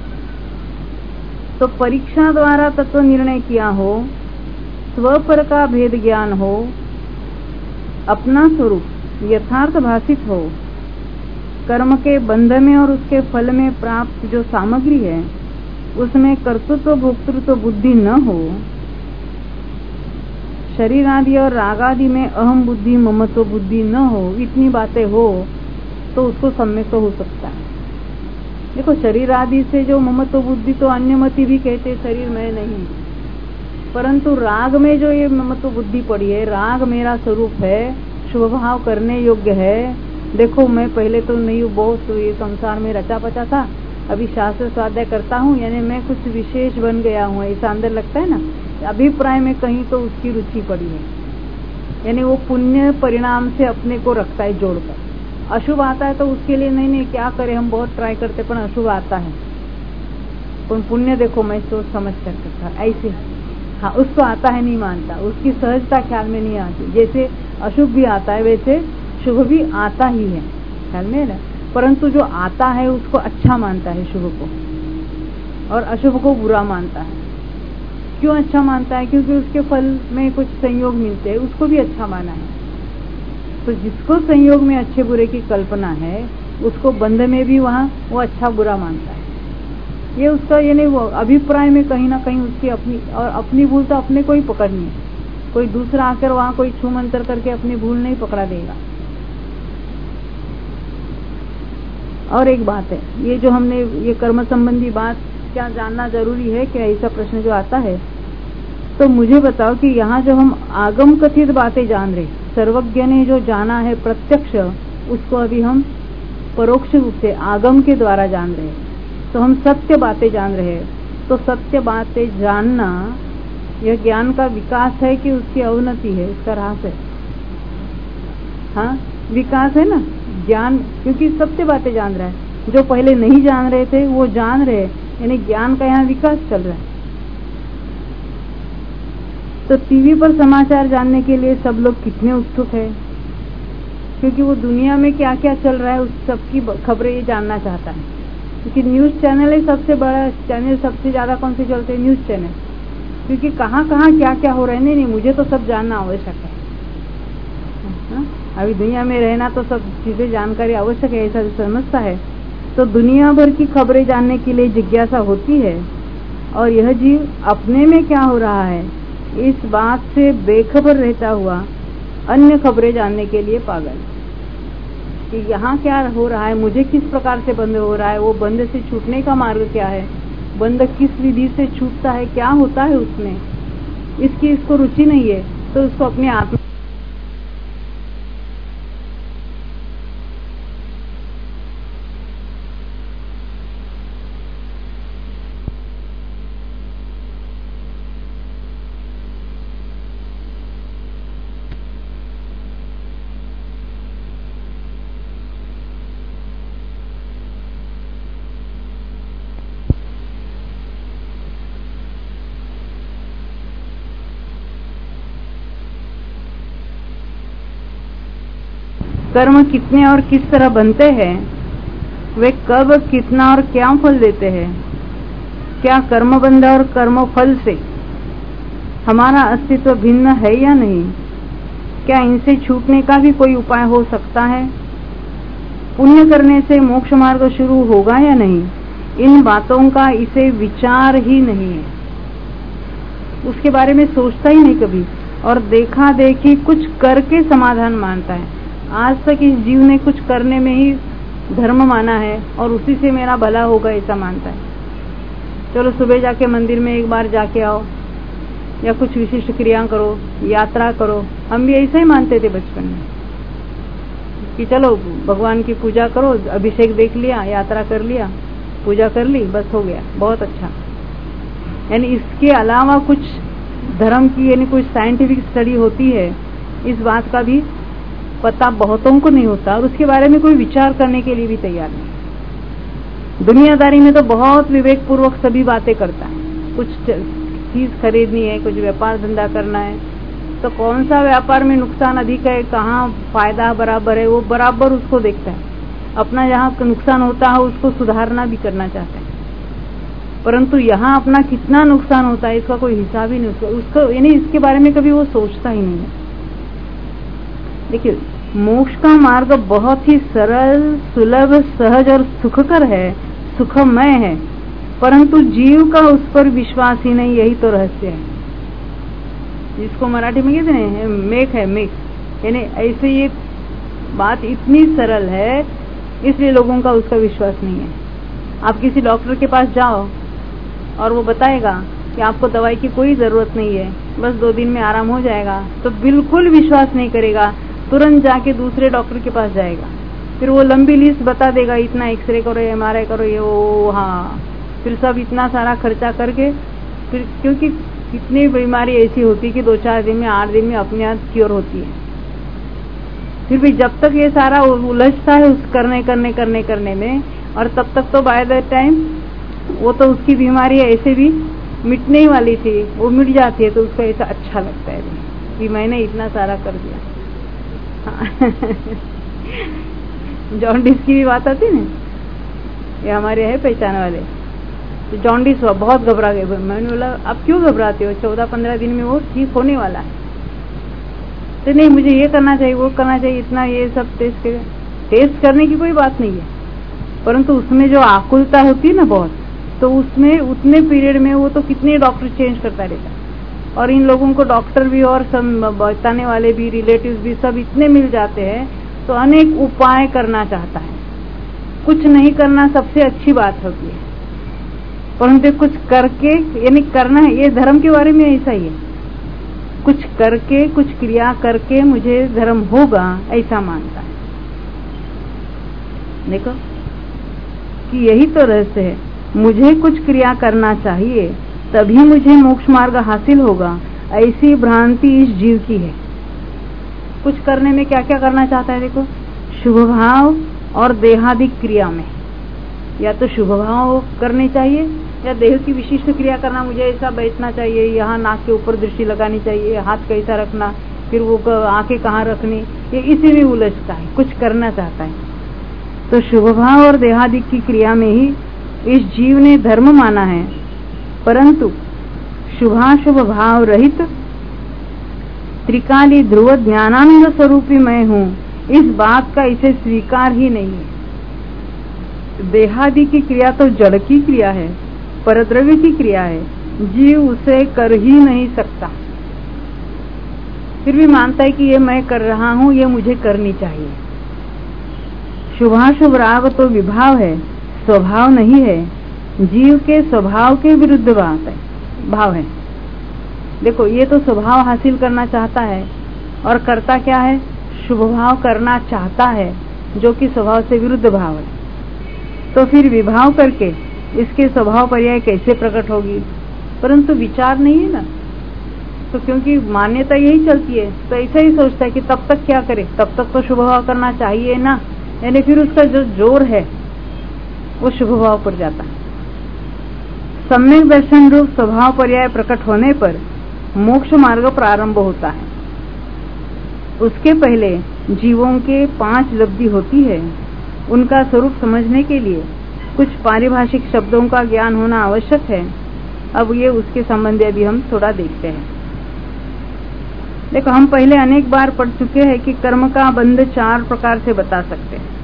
तो परीक्षा द्वारा तत्व निर्णय किया हो, स्वपर का भेद ज्ञान हो, अपना स्वरूप यथार्थ भाषित हो, कर्म के बंध में और उसके फल में प्राप्त जो सामग्री है उसमें कर्तृत्व भोक्तृत्व बुद्धि न हो, शरीर आदि और राग आदि में अहम बुद्धि ममत्व बुद्धि न हो, इतनी बातें हो तो उसको सम्यक तो हो सकता है। देखो शरीर आदि से जो ममत्व बुद्धि तो अन्यमति भी कहते, शरीर में नहीं, परंतु राग में जो ये ममत्व बुद्धि पड़ी है, राग मेरा स्वरूप है, शुभ भाव करने योग्य है। देखो मैं पहले तो नहीं हूँ, बहुत तो ये संसार में रचा पचा था, अभी शास्त्र स्वाध्याय करता हूँ, यानी मैं कुछ विशेष बन गया हूँ, ऐसा अंदर लगता है ना। अभिप्राय में कहीं तो उसकी रुचि पड़ी है, यानी वो पुण्य परिणाम से अपने को रखता है जोड़कर। अशुभ आता है तो उसके लिए नहीं क्या करें, हम बहुत ट्राई करते पर अशुभ आता है, पर पुण्य देखो मैं सोच समझ कर करता ऐसे। हाँ उसको आता है नहीं मानता, उसकी सहजता ख्याल में नहीं आती। जैसे अशुभ भी आता है वैसे शुभ भी आता ही है, ख्याल में ना। परंतु जो आता है उसको अच्छा मानता है शुभ को, और अशुभ को बुरा मानता है। क्यों अच्छा मानता है? क्योंकि उसके फल में कुछ संयोग मिलते हैं, उसको भी अच्छा माना है। तो जिसको संयोग में अच्छे बुरे की कल्पना है उसको बंध में भी वहाँ वो अच्छा बुरा मानता है। ये उसका यानी वो अभिप्राय में कहीं ना कहीं उसकी अपनी, और अपनी भूल तो अपने को ही पकड़नी है, कोई दूसरा आकर वहाँ कोई छू मंतर करके अपनी भूल नहीं पकड़ा देगा। और एक बात है, ये जो हमने ये कर्म संबंधी बात क्या जानना जरूरी है, क्या ऐसा प्रश्न जो आता है, तो मुझे बताओ कि यहाँ जो हम आगम कथित बातें जान रहे, सर्वज्ञ ने जो जाना है प्रत्यक्ष, उसको अभी हम परोक्ष रूप से आगम के द्वारा जान रहे हैं। तो हम सत्य बातें जान रहे हैं, तो सत्य बातें जानना यह ज्ञान का विकास है कि उसकी अवनति है, उसका ह्रास है? हाँ विकास है ना ज्ञान, क्योंकि सत्य बातें जान रहा है। जो पहले नहीं जान रहे थे वो जान रहे, यानी ज्ञान का यहाँ विकास चल रहा है। तो टीवी पर समाचार जानने के लिए सब लोग कितने उत्सुक है, क्योंकि वो दुनिया में क्या क्या चल रहा है उस सबकी खबरें ये जानना चाहता है। क्योंकि न्यूज चैनल ही सबसे बड़ा चैनल, सबसे ज्यादा कौन से चलते हैं? News channel. क्योंकि कहाँ कहाँ क्या क्या हो रहा है, नहीं मुझे तो सब जानना आवश्यक है। अभी दुनिया में रहना तो सब चीजें जानकारी आवश्यक है, ऐसा समझता है। तो दुनिया भर की खबरें जानने के लिए जिज्ञासा होती है, और यह जीव अपने में क्या हो रहा है इस बात से बेखबर रहता हुआ अन्य खबरें जानने के लिए पागल, कि यहाँ क्या हो रहा है, मुझे किस प्रकार से बंद हो रहा है, वो बंद से छूटने का मार्ग क्या है, बंद किस विधि से छूटता है, क्या होता है उसमें, इसकी इसको रुचि नहीं है। तो उसको अपने आत्मा कर्म कितने और किस तरह बनते हैं, वे कब कितना और क्या फल देते हैं, क्या कर्म बंध और कर्म फल से हमारा अस्तित्व भिन्न है या नहीं, क्या इनसे छूटने का भी कोई उपाय हो सकता है, पुण्य करने से मोक्ष मार्ग शुरू होगा या नहीं, इन बातों का इसे विचार ही नहीं है। उसके बारे में सोचता ही नहीं कभी, और देखा देखी कुछ करके समाधान मानता है। आज तक इस जीव ने कुछ करने में ही धर्म माना है और उसी से मेरा भला होगा ऐसा मानता है। चलो सुबह जाके मंदिर में एक बार जाके आओ, या कुछ विशिष्ट क्रिया करो, यात्रा करो। हम भी ऐसा ही मानते थे बचपन में कि चलो भगवान की पूजा करो, अभिषेक देख लिया, यात्रा कर लिया, पूजा कर ली, बस हो गया, बहुत अच्छा। यानी इसके अलावा कुछ धर्म की यानी कोई साइंटिफिक स्टडी होती है, इस बात का भी पता बहुतों को नहीं होता, और उसके बारे में कोई विचार करने के लिए भी तैयार नहीं। दुनियादारी में तो बहुत विवेक पूर्वक सभी बातें करता है। कुछ चीज खरीदनी है, कुछ व्यापार धंधा करना है, तो कौन सा व्यापार में नुकसान अधिक है, कहाँ फायदा बराबर है, वो बराबर उसको देखता है। अपना जहाँ नुकसान होता है उसको सुधारना भी करना चाहता है, परंतु यहाँ अपना कितना नुकसान होता है इसका कोई हिसाब ही नहीं उसको, यानी इसके बारे में कभी वो सोचता ही नहीं है। देखिए, मोक्ष का मार्ग बहुत ही सरल, सुलभ, सहज और सुखकर है, सुखमय है, परंतु जीव का उस पर विश्वास ही नहीं। यही तो रहस्य है, जिसको मराठी में कहते हैं मेक है मेक। यानी ऐसे ये बात इतनी सरल है, इसलिए लोगों का उसका विश्वास नहीं है। आप किसी डॉक्टर के पास जाओ और वो बताएगा कि आपको दवाई की कोई जरूरत नहीं है, बस 2 दिन में आराम हो जाएगा, तो बिल्कुल विश्वास नहीं करेगा, तुरंत जाके दूसरे डॉक्टर के पास जाएगा। फिर वो लंबी लिस्ट बता देगा, इतना एक्सरे करो, एमआरआई करो, ये वो, हाँ, फिर सब इतना सारा खर्चा करके, फिर क्योंकि कितनी बीमारी ऐसी होती है कि 2-4 दिन में, 8 दिन में अपने आप क्योर होती है। फिर भी जब तक ये सारा उलझता है उस करने में, और तब तक तो बाय द टाइम वो तो उसकी बीमारी ऐसे भी मिटने ही वाली थी, वो मिट जाती है, तो उसको ऐसा अच्छा लगता है कि मैंने इतना सारा कर दिया। जॉन्डिस की भी बात आती ना, ये हमारे है पहचान वाले, तो जॉन्डिस हुआ, बहुत घबरा गए। मैंने बोला आप क्यों घबराते हो, 14-15 दिन में वो ठीक होने वाला है। तो नहीं, मुझे ये करना चाहिए, वो करना चाहिए, इतना ये सब टेस्ट करने की कोई बात नहीं है, परंतु उसमें जो आकुलता होती है ना बहुत, तो उसमें उतने पीरियड में वो तो कितने डॉक्टर चेंज करता रहता है, और इन लोगों को डॉक्टर भी और सब बताने वाले भी, रिलेटिव्स भी, सब इतने मिल जाते हैं, तो अनेक उपाय करना चाहता है। कुछ नहीं करना सबसे अच्छी बात होती है, परंतु कुछ करके, यानी करना है, ये धर्म के बारे में ऐसा ही है, कुछ करके, कुछ क्रिया करके मुझे धर्म होगा, ऐसा मानता है। देखो कि यही तो रहस्य है, मुझे कुछ क्रिया करना चाहिए तभी मुझे मोक्ष मार्ग हासिल होगा, ऐसी भ्रांति इस जीव की है। कुछ करने में क्या क्या करना चाहता है, देखो, शुभ भाव और देहादिक क्रिया में, या तो शुभ भाव करने चाहिए या देह की विशिष्ट क्रिया करना, मुझे ऐसा बैठना चाहिए, यहाँ नाक के ऊपर दृष्टि लगानी चाहिए, हाथ कैसा रखना, फिर वो आंखें कहाँ रखनी, ये इसी में उलझता है, कुछ करना चाहता है। तो शुभ भाव और देहादि की क्रिया में ही इस जीव ने धर्म माना है, परंतु शुभाशुभ भाव रहित त्रिकाली ध्रुव ज्ञानानंद स्वरूपी मैं हूँ, इस बात का इसे स्वीकार ही नहीं है। देहादि की क्रिया तो जड़ की क्रिया है, परद्रव्य की क्रिया है, जीव उसे कर ही नहीं सकता। फिर भी मानता है कि ये मैं कर रहा हूँ, ये मुझे करनी चाहिए। शुभाशुभ राग तो विभाव है, स्वभाव नहीं है। जीव के स्वभाव के विरुद्ध बात है, भाव है। देखो, ये तो स्वभाव हासिल करना चाहता है और करता क्या है? शुभ भाव करना चाहता है, जो कि स्वभाव से विरुद्ध भाव है। तो फिर विभाव करके इसके स्वभाव पर्याय कैसे प्रकट होगी? परंतु विचार नहीं है ना, तो क्योंकि मान्यता यही चलती है, तो ऐसा ही सोचता है कि तब तक क्या करे, तब तक तो शुभ भाव करना चाहिए ना, यानी फिर उसका जो जोर है वो शुभ भाव पर जाता है। सम्यक दर्शन रूप स्वभाव पर्याय प्रकट होने पर मोक्ष मार्ग प्रारंभ होता है। उसके पहले जीवों के 5 लब्धि होती है। उनका स्वरूप समझने के लिए कुछ पारिभाषिक शब्दों का ज्ञान होना आवश्यक है। अब ये उसके संबंधी अभी हम थोड़ा देखते हैं। देखो, हम पहले अनेक बार पढ़ चुके हैं कि कर्म का बंध 4 प्रकार से बता सकते हैं।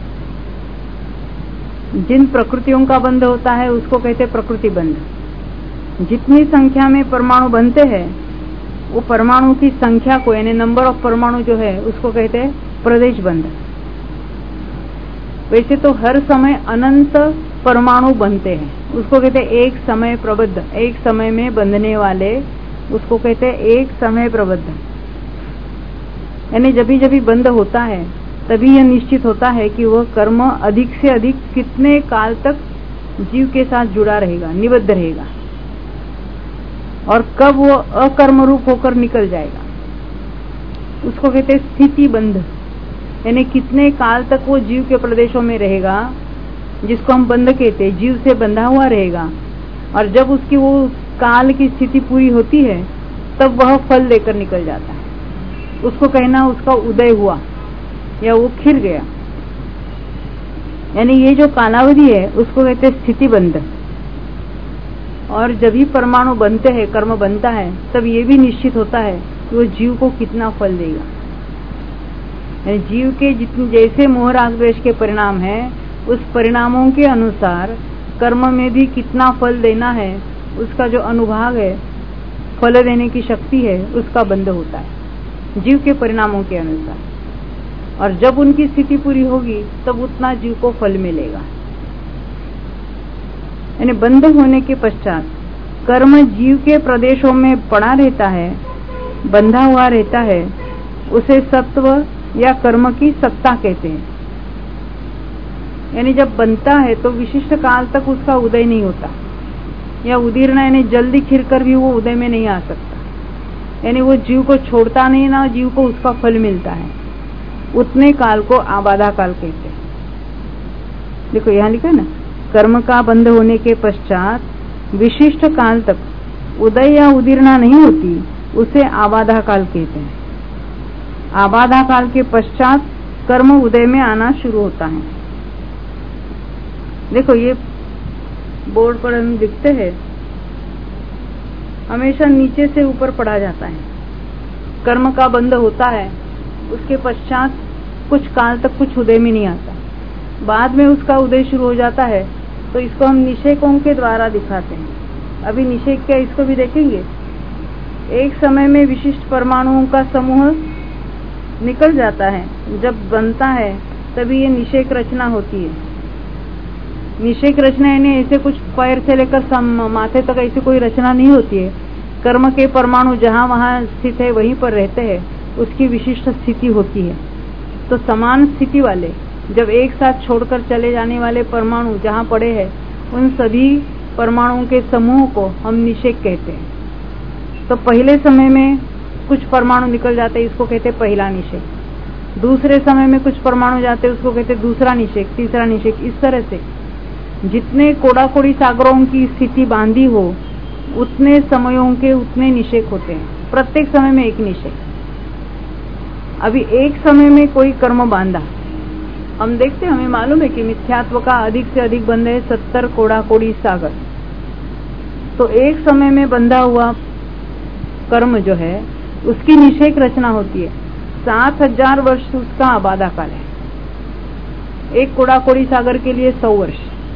जिन प्रकृतियों का बंध होता है उसको कहते हैं प्रकृति बंध। जितनी संख्या में परमाणु बनते हैं, वो परमाणु की संख्या को, यानी नंबर ऑफ परमाणु जो है, उसको कहते हैं प्रदेश बंध। वैसे तो हर समय अनंत परमाणु बनते हैं, उसको कहते हैं एक समय प्रबद्ध, एक समय में बंधने वाले, उसको कहते हैं एक समय प्रबद्ध। यानी जब भी बंध होता है तभी यह निश्चित होता है कि वह कर्म अधिक से अधिक कितने काल तक जीव के साथ जुड़ा रहेगा, निबद्ध रहेगा, और कब वो अकर्म रूप होकर निकल जाएगा, उसको कहते हैं स्थिति बंध। यानी कितने काल तक वो जीव के प्रदेशों में रहेगा, जिसको हम बंध कहते हैं, जीव से बंधा हुआ रहेगा, और जब उसकी वो काल की स्थिति पूरी होती है तब वह फल देकर निकल जाता है। उसको कहना उसका उदय हुआ या वो खिर गया। यानी ये जो कालावधि है उसको कहते हैं स्थिति बंध। और जब भी परमाणु बनते हैं, कर्म बनता है, तब ये भी निश्चित होता है कि वो जीव को कितना फल देगा। यानी जीव के जितने जैसे मोह राग द्वेष के परिणाम है, उस परिणामों के अनुसार कर्म में भी कितना फल देना है, उसका जो अनुभाग है, फल देने की शक्ति है, उसका बंध होता है जीव के परिणामों के अनुसार। और जब उनकी स्थिति पूरी होगी तब उतना जीव को फल मिलेगा। यानी बंध होने के पश्चात कर्म जीव के प्रदेशों में पड़ा रहता है, बंधा हुआ रहता है, उसे सत्व या कर्म की सत्ता कहते हैं। यानी जब बनता है तो विशिष्ट काल तक उसका उदय नहीं होता, या उदीरना, यानी जल्दी खिरकर भी वो उदय में नहीं आ सकता। यानी वो जीव को छोड़ता नहीं ना, जीव को उसका फल मिलता है। उतने काल को आबाधा काल कहते हैं। देखो यहाँ लिखा है ना, कर्म का बंध होने के पश्चात विशिष्ट काल तक उदय या उदीरना नहीं होती, उसे आबाधा काल कहते हैं। आबाधा काल के पश्चात कर्म उदय में आना शुरू होता है। देखो, ये बोर्ड पर हम लिखते हैं, हमेशा नीचे से ऊपर पढ़ा जाता है। कर्म का बंध होता है, उसके पश्चात कुछ काल तक कुछ उदय में नहीं आता, बाद में उसका उदय शुरू हो जाता है। तो इसको हम निषेकों के द्वारा दिखाते हैं। अभी निषेक क्या, इसको भी देखेंगे। एक समय में विशिष्ट परमाणुओं का समूह निकल जाता है, जब बनता है तभी ये निषेक रचना होती है। निषेक रचना यानी ऐसे कुछ पैर से लेकर माथे तक ऐसी कोई रचना नहीं होती है। कर्म के परमाणु जहाँ वहाँ स्थित है वहीं पर रहते हैं, उसकी विशिष्ट स्थिति होती है। तो समान स्थिति वाले जब एक साथ छोड़कर चले जाने वाले परमाणु जहाँ पड़े हैं, उन सभी परमाणुओं के समूह को हम निषेक कहते हैं। तो पहले समय में कुछ परमाणु निकल जाते हैं, इसको कहते हैं पहला निषेक। दूसरे समय में कुछ परमाणु जाते हैं, उसको कहते हैं दूसरा निषेक, तीसरा निषेक। इस तरह से जितने कोड़ाकोड़ी सागरों की स्थिति बांधी हो उतने समयों के उतने निषेक होते हैं, प्रत्येक समय में एक निषेक। अभी एक समय में कोई कर्म बांधा, हम देखते हैं, हमें मालूम है कि मिथ्यात्व का अधिक से अधिक बंध है 70 कोड़ाकोड़ी सागर। तो एक समय में बंधा हुआ कर्म जो है उसकी निषेक रचना होती है। 7000 वर्ष उसका आबादा काल है। एक कोड़ाकोड़ी सागर के लिए 100 वर्ष,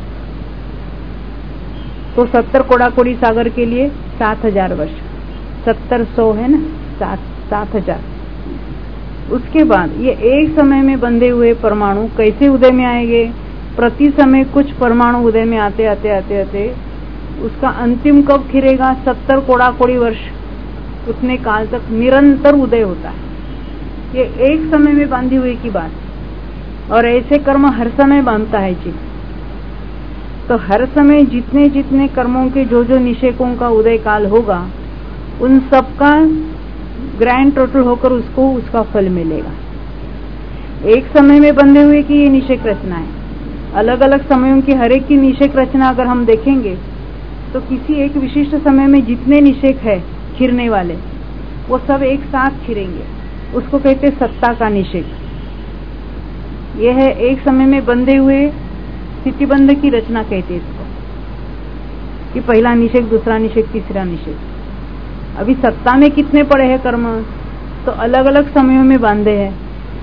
तो 70 कोड़ाकोड़ी सागर के लिए 7000 वर्ष। 70 100 है ना, 7000। उसके बाद ये एक समय में बंधे हुए परमाणु कैसे उदय में आएंगे? प्रति समय कुछ परमाणु उदय में आते आते आते आते उसका अंतिम कब खिरेगा? 70 कोड़ाकोड़ी वर्ष, उतने काल तक निरंतर उदय होता है। ये एक समय में बांधी हुई की बात, और ऐसे कर्म हर समय बांधता है जी। तो हर समय जितने जितने कर्मों के जो जो निषेकों का उदय काल होगा उन सबका ग्रैंड टोटल होकर उसको उसका फल मिलेगा। एक समय में बंधे हुए की ये निषेक रचना है। अलग अलग समयों की हर एक की निषेक रचना अगर हम देखेंगे तो किसी एक विशिष्ट समय में जितने निषेक है खिरने वाले वो सब एक साथ खिरेंगे, उसको कहते सत्ता का निषेक। यह है एक समय में बंधे हुए स्थितिबंध की रचना कहते हैं इसको, कि पहला निषेक, दूसरा निषेक, तीसरा निषेक। अभी सत्ता में कितने पड़े हैं कर्म? तो अलग अलग समयों में बांधे हैं।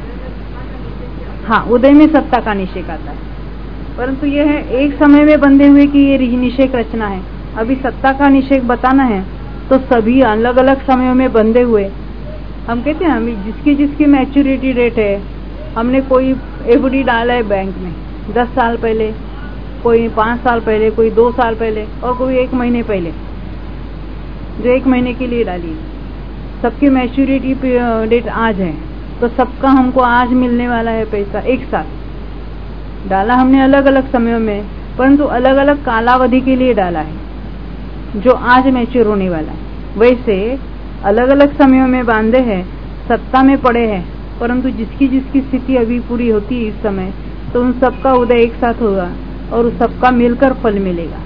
हाँ, उदय में सत्ता का निषेक आता है, परंतु यह है एक समय में बंधे हुए की ये निषेक रचना है। अभी सत्ता का निषेक बताना है तो सभी अलग अलग समयों में बंधे हुए, हम कहते हैं अभी जिसकी जिसकी मैच्योरिटी डेट है, हमने कोई एफडी डाला है बैंक में 10 साल पहले, कोई 5 साल पहले, कोई 2 साल पहले, और कोई 1 महीने पहले, जो 1 महीने के लिए डाली। सबकी मैच्योरिटी डेट आज है, तो सबका हमको आज मिलने वाला है पैसा एक साथ। डाला हमने अलग अलग समयों में, परंतु अलग अलग कालावधि के लिए डाला है जो आज मैच्योर होने वाला है। वैसे अलग अलग समयों में बांधे हैं, सत्ता में पड़े हैं, परंतु जिसकी जिसकी स्थिति अभी पूरी होती है इस समय, तो उन सबका उदय एक साथ होगा और उस सबका मिलकर फल मिलेगा।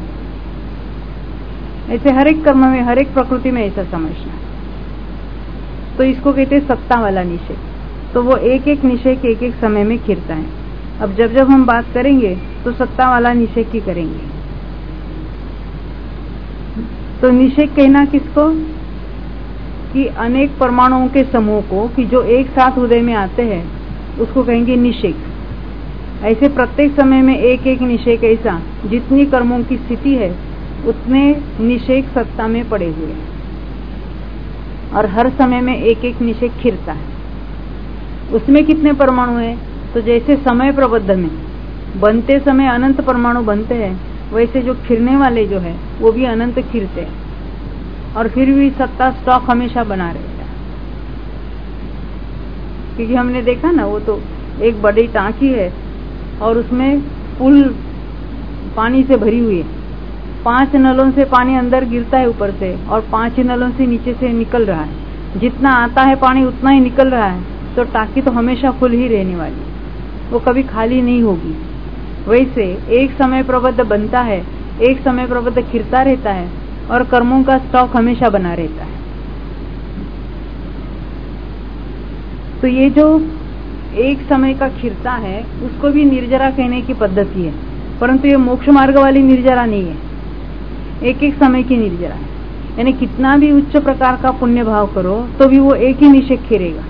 ऐसे हर एक कर्म में, हर एक प्रकृति में ऐसा समझना। तो इसको कहते हैं सत्ता वाला निषेक। तो वो एक एक निषेक एक एक समय में खिरता है। अब जब जब हम बात करेंगे तो सत्ता वाला निषेक ही करेंगे। तो निषेक कहना किसको? कि अनेक परमाणुओं के समूह को, कि जो एक साथ उदय में आते हैं, उसको कहेंगे निषेक। ऐसे प्रत्येक समय में एक एक निषेक, ऐसा जितनी कर्मों की स्थिति है उतने निषेक सत्ता में पड़े हुए हैं, और हर समय में एक एक निषेक खिरता है। उसमें कितने परमाणु हैं? तो जैसे समय प्रबद्ध में बनते समय अनंत परमाणु बनते हैं, वैसे जो खिरने वाले जो है वो भी अनंत खिरते हैं, और फिर भी सत्ता स्टॉक हमेशा बना रहता है। क्योंकि हमने देखा ना, वो तो एक बड़ी टांकी है और उसमें फुल पानी से भरी हुई है। 5 नलों से पानी अंदर गिरता है ऊपर से, और 5 नलों से नीचे से निकल रहा है। जितना आता है पानी उतना ही निकल रहा है, तो टांकी तो हमेशा फुल ही रहने वाली, वो कभी खाली नहीं होगी। वैसे एक समय प्रबद्ध बनता है, एक समय प्रबद्ध खिरता रहता है, और कर्मों का स्टॉक हमेशा बना रहता है। तो ये जो एक समय का खिरता है उसको भी निर्जरा कहने की पद्धति है, परंतु ये मोक्ष मार्ग वाली निर्जरा नहीं है, एक एक समय की निर्जरा है। यानी कितना भी उच्च प्रकार का पुण्य भाव करो तो भी वो एक ही निषेक खिरेगा।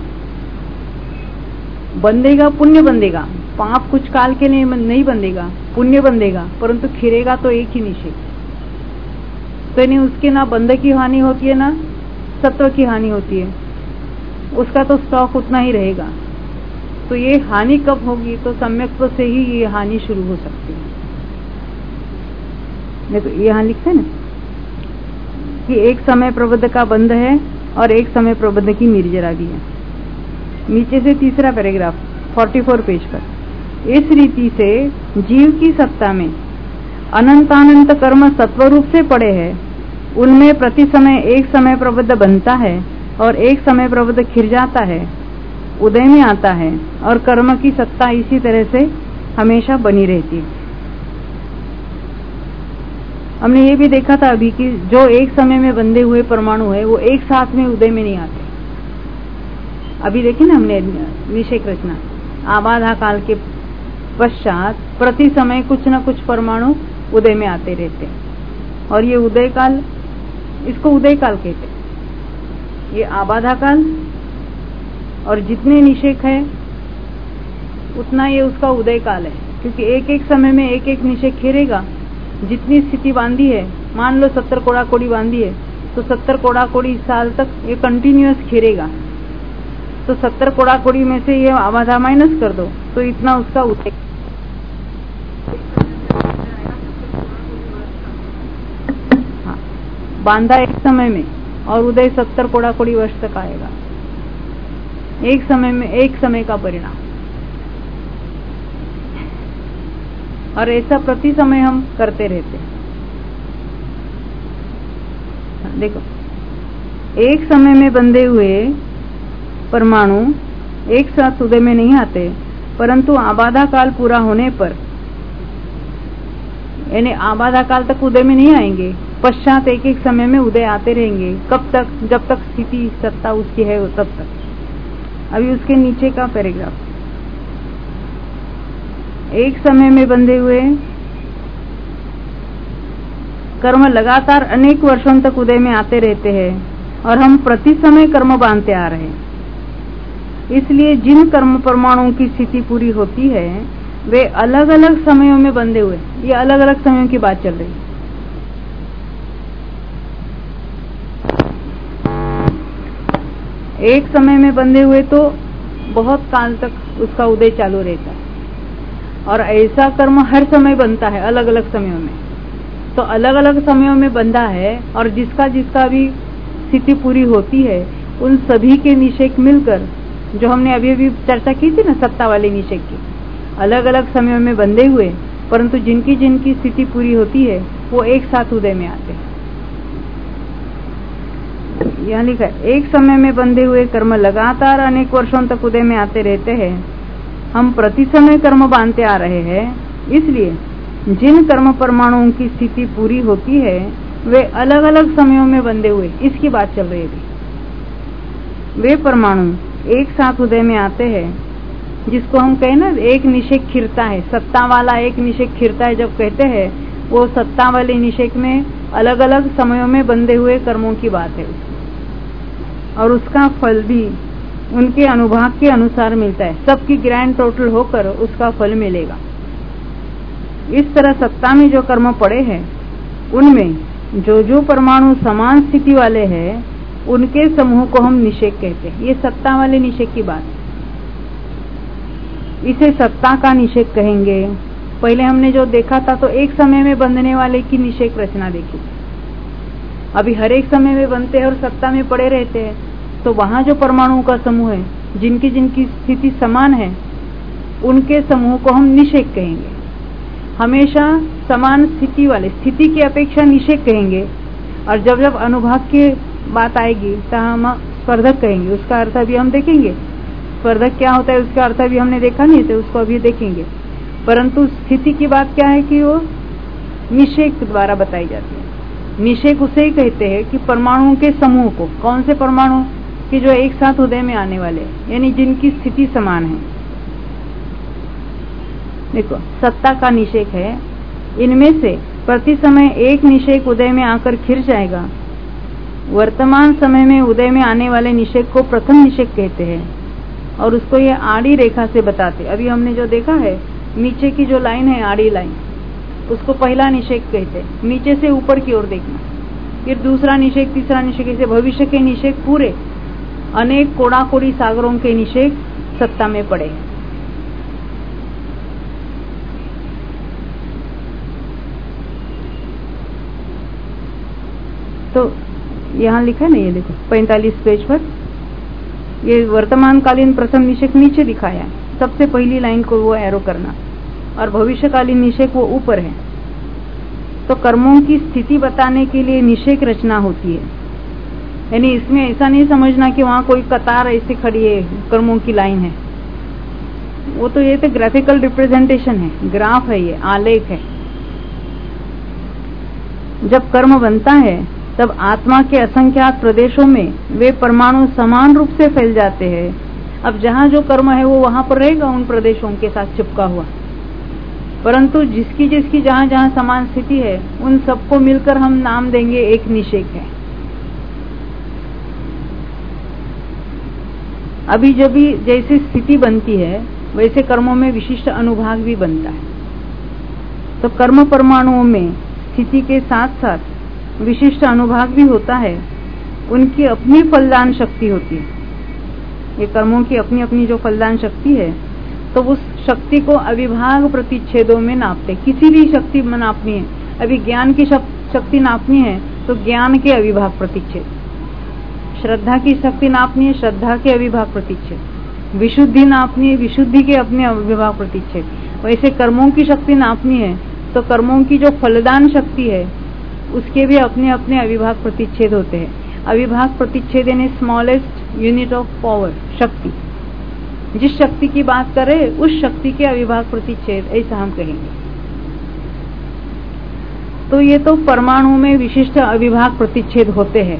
बंधेगा पुण्य बंधेगा, पाप कुछ काल के लिए नहीं बंधेगा, पुण्य बंधेगा, परंतु खिरेगा तो एक ही निषेक। तो नहीं उसके ना बंध की हानि होती है ना सत्व की हानि होती है, उसका तो स्टॉक उतना ही रहेगा। तो ये हानि कब होगी? तो सम्यक्त्व से ही ये हानि शुरू हो सकती है। देखो यहाँ लिखते हैं ना कि एक समय प्रबद्ध का बंध है और एक समय प्रबद्ध की निर्जरा भी है। नीचे से तीसरा पैराग्राफ 44 पेज पर। इस रीति से जीव की सत्ता में अनंतानंत कर्म सत्वरूप से पड़े हैं, उनमें प्रति समय एक समय प्रबद्ध बनता है और एक समय प्रबद्ध खिर जाता है, उदय में आता है, और कर्म की सत्ता इसी तरह से हमेशा बनी रहती है। हमने ये भी देखा था अभी कि जो एक समय में बंधे हुए परमाणु है वो एक साथ में उदय में नहीं आते। अभी देखिए ना हमने निषेक रचना, आबाधा काल के पश्चात प्रति समय कुछ न कुछ परमाणु उदय में आते रहते हैं, और ये उदय काल, इसको उदय काल कहते हैं। ये आबाधा काल, और जितने निषेक है उतना ये उसका उदय काल है, क्योंकि एक एक समय में एक एक निषेक खेरेगा। जितनी स्थिति बांधी है, मान लो 70 कोड़ा कोड़ी बांधी है, तो 70 कोड़ा कोड़ी साल तक ये कंटिन्यूअस खेरेगा। तो 70 कोड़ा कोड़ी में से ये आबाधा माइनस कर दो तो इतना उसका उदय। हाँ, बांधा एक समय में और उदय 70 कोड़ा कोड़ी वर्ष तक आएगा, एक समय में, एक समय का परिणाम। और ऐसा प्रति समय हम करते रहते हैं। देखो, एक समय में बंधे हुए परमाणु एक साथ उदय में नहीं आते, परंतु आबाधा काल पूरा होने पर, यानी आबाधा काल तक उदय में नहीं आएंगे, पश्चात एक एक समय में उदय आते रहेंगे। कब तक? जब तक स्थिति सत्ता उसकी है तब तक। अभी उसके नीचे का पैराग्राफ, एक समय में बंधे हुए कर्म लगातार अनेक वर्षों तक उदय में आते रहते हैं और हम प्रति समय कर्म बांधते आ रहे हैं। इसलिए जिन कर्म परमाणुओं की स्थिति पूरी होती है वे अलग अलग समयों में बंधे हुए, ये अलग अलग समयों की बात चल रही है। एक समय में बंधे हुए तो बहुत काल तक उसका उदय चालू रहता है, और ऐसा कर्म हर समय बनता है अलग अलग समयों में। तो अलग अलग समयों में बंधा है, और जिसका जिसका भी स्थिति पूरी होती है उन सभी के निषेक मिलकर, जो हमने अभी अभी चर्चा की थी ना सत्ता वाले निषेक की, अलग अलग समयों में बंधे हुए, परंतु जिनकी जिनकी स्थिति पूरी होती है वो एक साथ उदय में आते हैं। यहाँ लिखा है, एक समय में बंधे हुए कर्म लगातार अनेक वर्षों तक उदय में आते रहते हैं। हम प्रति समय कर्म बांधते आ रहे हैं, इसलिए जिन कर्म परमाणुओं की स्थिति पूरी होती है वे अलग अलग समयों में बंधे हुए, इसकी बात चल रही है। वे परमाणु एक साथ उदय में आते हैं, जिसको हम कहें ना एक निषेक खिरता है, सत्ता वाला एक निषेक खिरता है। जब कहते हैं वो सत्ता वाले निषेक में अलग अलग समयों में बंधे हुए कर्मों की बात है, और उसका फल भी उनके अनुभाग के अनुसार मिलता है। सबकी ग्रैंड टोटल होकर उसका फल मिलेगा। इस तरह सत्ता में जो कर्म पड़े हैं उनमें जो जो परमाणु समान स्थिति वाले हैं उनके समूह को हम निषेक कहते हैं। ये सत्ता वाले निषेक की बात, इसे सत्ता का निषेक कहेंगे। पहले हमने जो देखा था तो एक समय में बंधने वाले की निषेक रचना देखी। अभी हर एक समय में बनते हैं और सत्ता में पड़े रहते हैं, तो वहां जो परमाणुओं का समूह है जिनकी जिनकी स्थिति समान है उनके समूह को हम निषेक कहेंगे। हमेशा समान स्थिति वाले, स्थिति की अपेक्षा निषेक कहेंगे, और जब जब अनुभाग की बात आएगी तो हम स्पर्धक कहेंगे। उसका अर्थ अभी हम देखेंगे, स्पर्धक क्या होता है उसका अर्थ अभी हमने देखा नहीं, तो उसको अभी देखेंगे। परंतु स्थिति की बात क्या है कि वो निषेक द्वारा बताई जाती है। निषेक उसे ही कहते हैं कि परमाणुओं के समूह को, कौन से परमाणु कि जो एक साथ उदय में आने वाले, यानी जिनकी स्थिति समान है। देखो, सत्ता का निषेक है, इनमें से प्रति समय एक निषेक उदय में आकर खिर जाएगा। वर्तमान समय में उदय में आने वाले निषेक को प्रथम निषेक कहते हैं, और उसको ये आड़ी रेखा से बताते। अभी हमने जो देखा है नीचे की जो लाइन है आड़ी लाइन, उसको पहला निषेक कहते हैं। नीचे से ऊपर की ओर देखना, फिर दूसरा निषेक, तीसरा निषेक, ऐसे भविष्य के निषेक पूरे अनेक कोड़ा कोड़ी सागरों के निषेक सत्ता में पड़े हैं। तो यहाँ लिखा है ना, ये देखो 45 पेज पर ये वर्तमान कालीन प्रथम निषेक नीचे दिखाया है। सबसे पहली लाइन को वो एरो करना, और भविष्यकालीन निषेक वो ऊपर है। तो कर्मों की स्थिति बताने के लिए निषेक रचना होती है। यानी इसमें ऐसा नहीं समझना कि वहां कोई कतार ऐसे खड़ी है, कर्मों की लाइन है। वो तो ये तो ग्राफिकल रिप्रेजेंटेशन है, ग्राफ है, ये आलेख है। जब कर्म बनता है तब आत्मा के असंख्यात प्रदेशों में वे परमाणु समान रूप से फैल जाते हैं। अब जहाँ जो कर्म है वो वहां पर रहेगा उन प्रदेशों के साथ चिपका हुआ, परंतु जिसकी जिसकी जहाँ जहाँ समान स्थिति है उन सबको मिलकर हम नाम देंगे एक निषेक है। अभी जब भी जैसी स्थिति बनती है वैसे कर्मों में विशिष्ट अनुभाग भी बनता है। तो कर्म परमाणुओं में स्थिति के साथ साथ विशिष्ट अनुभाग भी होता है। उनकी अपनी फलदान शक्ति होती है। ये कर्मों की अपनी अपनी जो फलदान शक्ति है, तो उस शक्ति को अविभाग प्रतिच्छेदों में नापते। किसी भी शक्ति में नापनी है, अभी ज्ञान की शक्ति नापनी है तो ज्ञान के अविभाग प्रतिच्छेद, श्रद्धा की शक्ति नापनी है श्रद्धा के अविभाग प्रतिच्छेद, विशुद्धि नापनी है विशुद्धि के अपने अविभाग प्रतिच्छेद। वैसे कर्मों की शक्ति नापनी है तो कर्मों की जो फलदान शक्ति है उसके भी अपने अपने अविभाग प्रतिच्छेद होते हैं। अविभाग प्रतिच्छेद यानी स्मॉलेस्ट यूनिट ऑफ पावर, शक्ति। जिस शक्ति की बात करें उस शक्ति के अविभाग प्रतिच्छेद, ऐसा हम कहेंगे। तो ये तो परमाणु में विशिष्ट अविभाग प्रतिच्छेद होते हैं,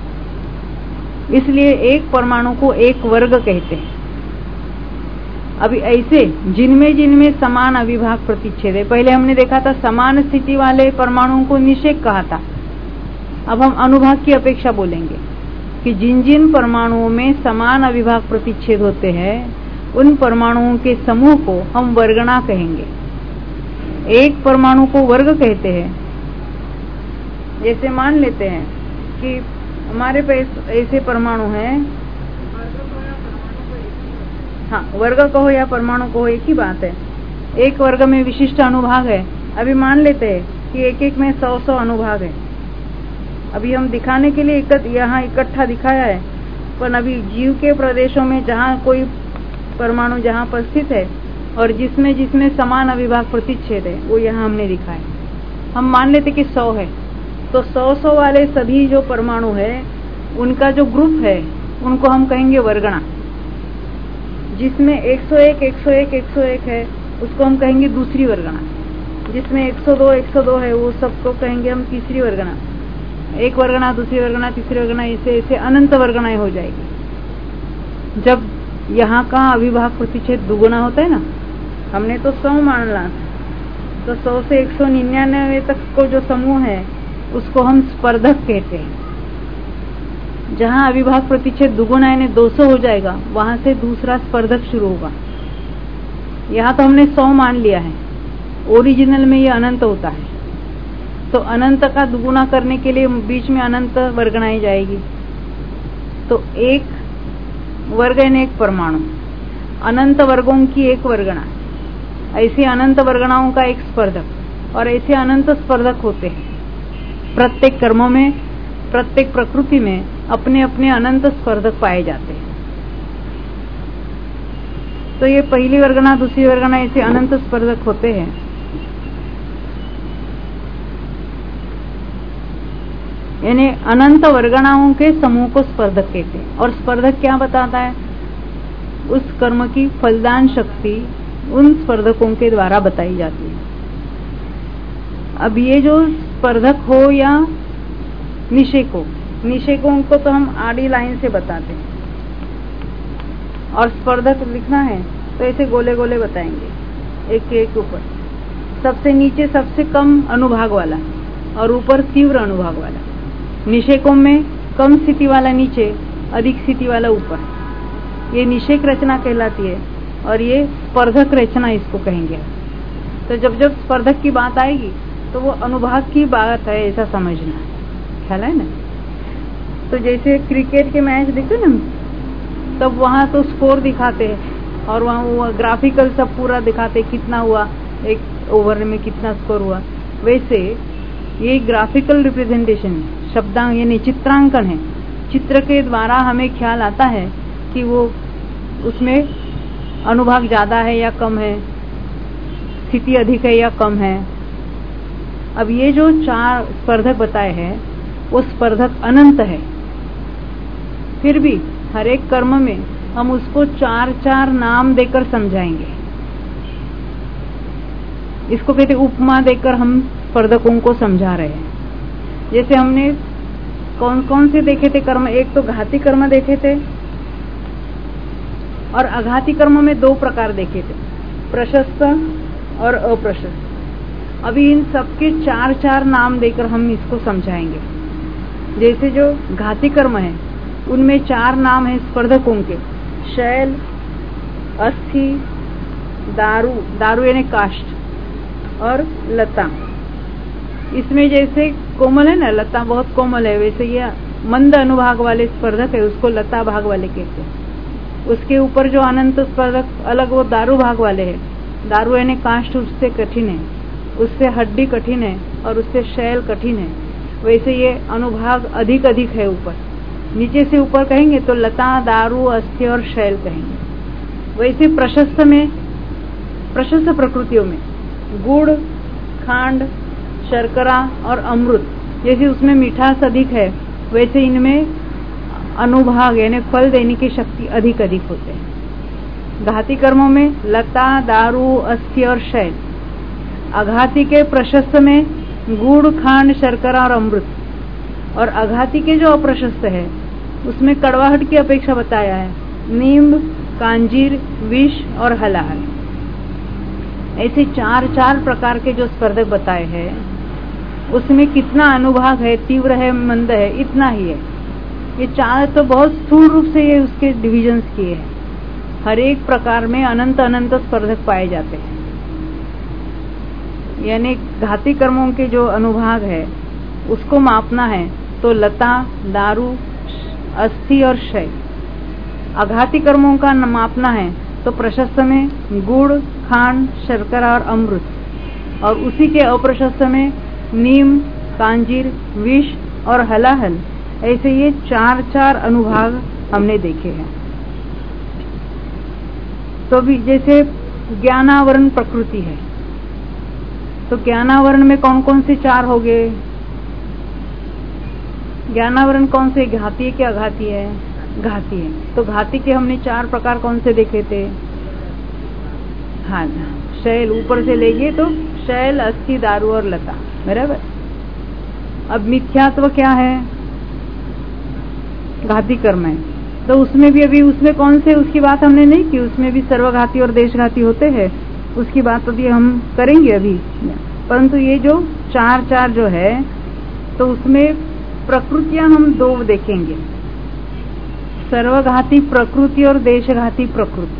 इसलिए एक परमाणु को एक वर्ग कहते हैं। अभी ऐसे जिनमें जिनमें समान अविभाग प्रतिच्छेद है, पहले हमने देखा था समान स्थिति वाले परमाणुओं को निषेक कहा था। अब हम अनुभाग की अपेक्षा बोलेंगे कि जिन जिन परमाणुओं में समान अविभाग प्रतिच्छेद होते हैं उन परमाणुओं के समूह को हम वर्गणा कहेंगे। एक परमाणु को वर्ग कहते हैं। जैसे मान लेते हैं कि हमारे पास ऐसे परमाणु हैं, हाँ वर्ग कहो या परमाणु कहो एक ही बात है। एक वर्ग में विशिष्ट अनुभाग है। अभी मान लेते हैं कि एक एक में 100 अनुभाग है। अभी हम दिखाने के लिए यहाँ इकट्ठा दिखाया है, पर अभी जीव के प्रदेशों में जहाँ कोई परमाणु जहाँ पर स्थित है और जिसमें जिसमें समान अविभाग प्रतिच्छेद है वो यहाँ हमने दिखाया। हम मान लेते कि 100 है, तो 100 वाले सभी जो परमाणु है उनका जो ग्रुप है उनको हम कहेंगे वर्गणा। जिसमें 101 101 101 है उसको हम कहेंगे दूसरी वर्गणा। जिसमें 102 102 है वो सबको कहेंगे हम तीसरी वर्गणा। एक वर्गणा दूसरी वर्गणा तीसरी वर्गणा, ऐसे ऐसे अनंत वर्गणाएं हो जाएगी। जब यहाँ का अविभाग प्रतिच्छेद दुगुना होता है ना, हमने तो 100 मान ला, तो 100 से 199 तक को जो समूह है उसको हम स्पर्धक कहते हैं। जहाँ अविभाग प्रतिच्छेद दुगुना यानी 200 हो जाएगा वहां से दूसरा स्पर्धक शुरू होगा। यहाँ तो हमने 100 मान लिया है, ओरिजिनल में ये अनंत होता है, तो अनंत का दुगुना करने के लिए बीच में अनंत वर्गणाएं जाएगी। तो एक वर्ग यानी एक परमाणु, अनंत वर्गों की एक वर्गणा, ऐसे अनंत वर्गणाओं का एक स्पर्धक, और ऐसे अनंत स्पर्धक होते हैं। प्रत्येक कर्मों में प्रत्येक प्रकृति में अपने अपने अनंत स्पर्धक पाए जाते हैं। तो ये पहली वर्गणा दूसरी वर्गणा ऐसे अनंत स्पर्धक होते हैं। यानी अनंत वर्गणाओं के समूह को स्पर्धक कहते हैं। और स्पर्धक क्या बताता है? उस कर्म की फलदान शक्ति उन स्पर्धकों के द्वारा बताई जाती है। अब ये जो स्पर्धक हो या निषेको, निषेकों को तो हम आड़ी लाइन से बताते हैं, और स्पर्धक लिखना है तो ऐसे गोले गोले बताएंगे एक के एक ऊपर। सबसे नीचे सबसे कम अनुभाग वाला और ऊपर तीव्र अनुभाग वाला। निषेकों में कम स्थिति वाला नीचे, अधिक स्थिति वाला ऊपर। ये निषेक रचना कहलाती है और ये स्पर्धक रचना इसको कहेंगे। तो जब जब स्पर्धक की बात आएगी तो वो अनुभाग की बात है, ऐसा समझना, ख्याल है ना। तो जैसे क्रिकेट के मैच देखते ना, तब वहाँ तो स्कोर दिखाते हैं और वहाँ वो ग्राफिकल सब पूरा दिखाते कितना हुआ, एक ओवर में कितना स्कोर हुआ। वैसे ये ग्राफिकल रिप्रेजेंटेशन, शब्दांक यानी चित्रांकन है। चित्र के द्वारा हमें ख्याल आता है कि वो उसमें अनुभाग ज्यादा है या कम है, स्थिति अधिक है या कम है। अब ये जो 4 स्पर्धक बताए हैं वो स्पर्धक अनंत है। फिर भी हर एक कर्म में हम उसको 4-4 नाम देकर समझाएंगे। इसको कहते उपमा देकर हम स्पर्धकों को समझा रहे हैं। जैसे हमने कौन कौन से देखे थे कर्म, एक तो घाती कर्म देखे थे और अघाती कर्म में 2 प्रकार देखे थे, प्रशस्त और अप्रशस्त। अभी इन सबके 4 नाम देकर हम इसको समझाएंगे। जैसे जो घाती कर्म है उनमें 4 नाम है स्पर्धकों के, शैल, अस्थि, दारू यानी काष्ठ और लता। इसमें जैसे कोमल है ना, लता बहुत कोमल है, वैसे ये मंद अनुभाग वाले स्पर्धक है, उसको लता भाग वाले कहते हैं। उसके ऊपर जो अनंत स्पर्धक अलग वो दारू भाग वाले है। दारू यानी काष्ठ उससे कठिन है, उससे हड्डी कठिन है और उससे शैल कठिन है। वैसे ये अनुभाग अधिक है ऊपर, नीचे से ऊपर कहेंगे तो लता, दारू, अस्थि और शैल कहेंगे। वैसे प्रशस्त प्रकृतियों में गुड़, खांड, शर्करा और अमृत, जैसे उसमें मिठास अधिक है, वैसे इनमें अनुभाग यानी फल देने की शक्ति अधिक होते हैं। घाती कर्मों में लता, दारू, अस्थि और शैल। अघाती के प्रशस्त में गुड़, खांड, शर्करा और अमृत। और अघाती के जो अप्रशस्त है उसमें कड़वाहट की अपेक्षा बताया है, नींब, कांजीर, विष और हलाहल। ऐसे 4 प्रकार के जो स्पर्धक बताए हैं उसमें कितना अनुभाग है, तीव्र है, मंद है, इतना ही है। ये 4 तो बहुत स्थूल रूप से ये उसके डिविजन्स किए हैं। हर एक प्रकार में अनंत स्पर्धक पाए जाते हैं। यानी घाती कर्मों के जो अनुभाग है उसको मापना है तो लता, दारू, अस्थि और शय। अघाती कर्मों का मापना है तो प्रशस्त में गुड़, खांड, शर्करा और अमृत। और उसी के अप्रशस्त में नीम, कांजीर, विष और हलाहल। ऐसे ये 4 अनुभाग हमने देखे हैं। तो भी जैसे ज्ञानावरण प्रकृति है, तो ज्ञानावरण में कौन कौन से 4 हो गए? ज्ञानावरण कौन से, घाती है कि अघाती है? घाती है। तो घाती के हमने 4 प्रकार कौन से देखे थे? हाँ, शैल ऊपर से ले गए तो शैल, अस्थि, दारू और लता, बराबर। अब मिथ्यात्व क्या है? घाती कर्म है, तो उसमें भी अभी उसमें कौन से, उसकी बात हमने नहीं की। उसमें भी सर्वघाती और देशघाती होते हैं, उसकी बात अभी हम करेंगे अभी। परंतु ये जो 4 जो है तो उसमें प्रकृतियां हम 2 देखेंगे, सर्वघाती प्रकृति और देशघाती प्रकृति।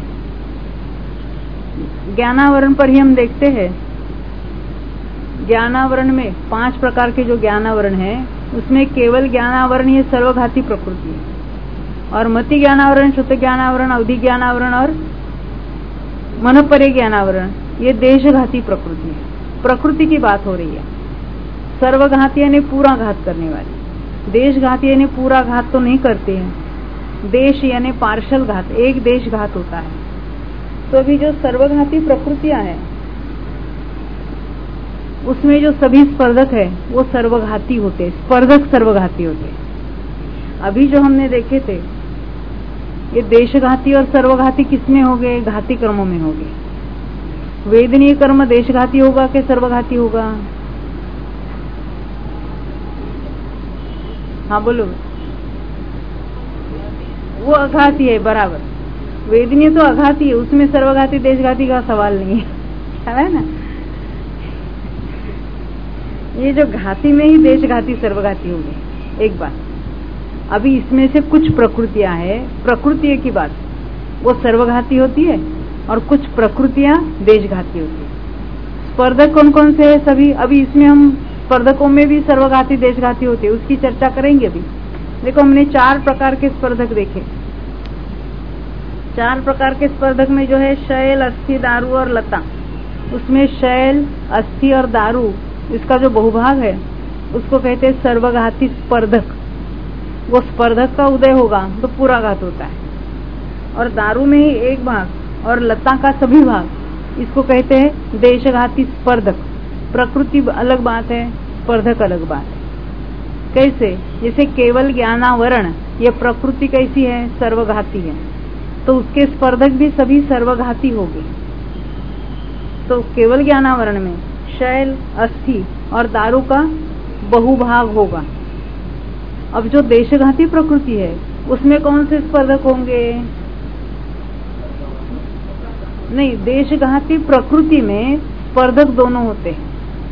ज्ञानावरण पर ही हम देखते हैं। ज्ञानावरण में 5 प्रकार के जो ज्ञानावरण है उसमें केवल ज्ञानावरण ये सर्वघाती प्रकृति है, और मति ज्ञानावरण, शुद्ध ज्ञानावरण, अवधि ज्ञानावरण और मनपरे ज्ञानावरण ये देशघाती प्रकृति है। प्रकृति की बात हो रही है। सर्वघाती यानी पूरा घात करने वाली, देशघाती यानी पूरा घात तो नहीं करते हैं, देश यानी पार्शल घात, एक देश घात होता है। तो अभी जो सर्वघाती प्रकृतियां हैं उसमें जो सभी स्पर्धक है वो सर्वघाती होते, स्पर्धक सर्वघाती होते। अभी जो हमने देखे थे ये देशघाती और सर्वघाती किसमें हो गए? घाती कर्मों में हो गए। वेदनीय कर्म देशघाती होगा कि सर्वघाती होगा? हाँ बोलो। वो अघाती है, बराबर। वेदनीय तो अघाती है, उसमें सर्वघाती देशघाती का सवाल नहीं है ना। ये जो घाती में ही देशघाती सर्वघाती हो गए। एक बात, अभी इसमें से कुछ प्रकृतियां हैं, प्रकृति की बात, वो सर्वघाती होती है और कुछ प्रकृतियां देशघाती होती है। स्पर्धक कौन कौन से है? सभी। अभी इसमें हम स्पर्धकों में भी सर्वघाती देशघाती होते हैं, उसकी चर्चा करेंगे अभी। देखो हमने 4 प्रकार के स्पर्धक देखे। 4 प्रकार के स्पर्धक में जो है शैल, अस्थि, दारू और लता, उसमें शैल, अस्थि और दारू इसका जो बहुभाग है उसको कहते हैं सर्वघाती स्पर्धक। वो स्पर्धक का उदय होगा तो पूरा घात होता है, और दारू में ही एक भाग और लता का सभी भाग, इसको कहते हैं देशघाती स्पर्धक। प्रकृति अलग बात है, स्पर्धक अलग बात है। कैसे? जैसे केवल ज्ञानावरण, ये प्रकृति कैसी है? सर्वघाती है, तो उसके स्पर्धक भी सभी सर्वघाती होंगे। तो केवल ज्ञानावरण में शैल, अस्थि और दारू का बहुभाग होगा। अब जो देशघाती प्रकृति है उसमें कौन से स्पर्धक होंगे? नहीं, देशघाती प्रकृति में स्पर्धक दोनों होते हैं।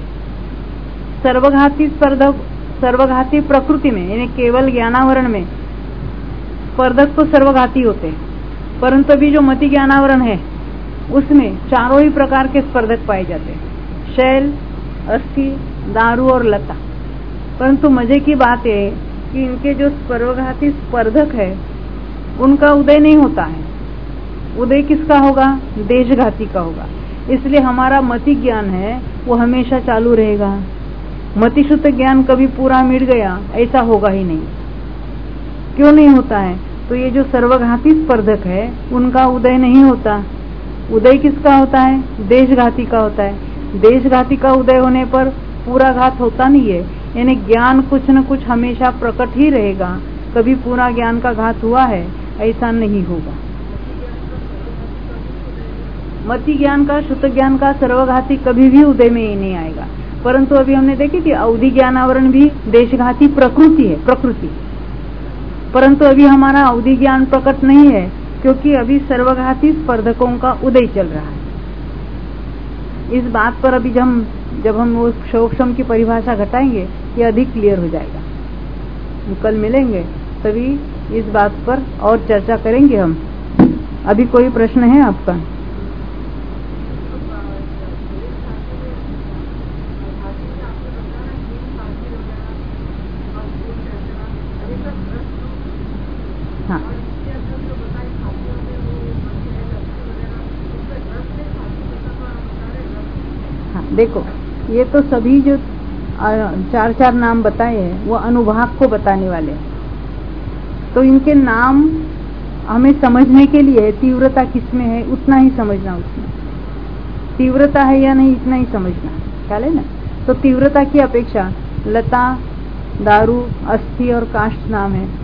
सर्वघाती प्रकृति में यानी केवल ज्ञानावरण में स्पर्धक तो सर्वघाती होते हैं, परंतु अभी जो मति ज्ञानावरण है उसमें चारों ही प्रकार के स्पर्धक पाए जाते हैं, शैल, अस्थि, दारू और लता। परंतु मजे की बात यह है कि इनके जो सर्वघाती स्पर्धक है उनका उदय नहीं होता है। उदय किसका होगा? देशघाती का होगा। इसलिए हमारा मति ज्ञान है वो हमेशा चालू रहेगा। मति शुद्ध ज्ञान कभी पूरा मिट गया ऐसा होगा ही नहीं। क्यों नहीं होता है? तो ये जो सर्वघाती स्पर्धक है उनका उदय नहीं होता। उदय किसका होता है? देशघाती का होता है। देशघाती का उदय होने पर पूरा घात होता नहीं है, यानी ज्ञान कुछ न कुछ हमेशा प्रकट ही रहेगा। कभी पूरा ज्ञान का घात हुआ है ऐसा नहीं होगा। मति ज्ञान का, शुद्ध ज्ञान का सर्वघाती कभी भी उदय में ही नहीं आएगा। परंतु अभी हमने देखी थी अवधि ज्ञानावरण भी देशघाती प्रकृति है, प्रकृति। परंतु अभी हमारा अवधि ज्ञान प्रकट नहीं है क्योंकि अभी सर्वघाती स्पर्धकों का उदय चल रहा है। इस बात पर अभी जब हम वो क्षोक्षम की परिभाषा घटाएंगे ये अधिक क्लियर हो जाएगा। कल मिलेंगे तभी इस बात पर और चर्चा करेंगे हम। अभी कोई प्रश्न है आपका? हाँ हाँ, देखो ये तो सभी जो चार नाम बताए हैं वो अनुभाग को बताने वाले हैं। तो इनके नाम हमें समझने के लिए तीव्रता किसमें है उतना ही समझना, उसमें तीव्रता है या नहीं इतना ही समझना, ख्याल है ना। तो तीव्रता की अपेक्षा लता, दारू, अस्थि और काष्ठ नाम है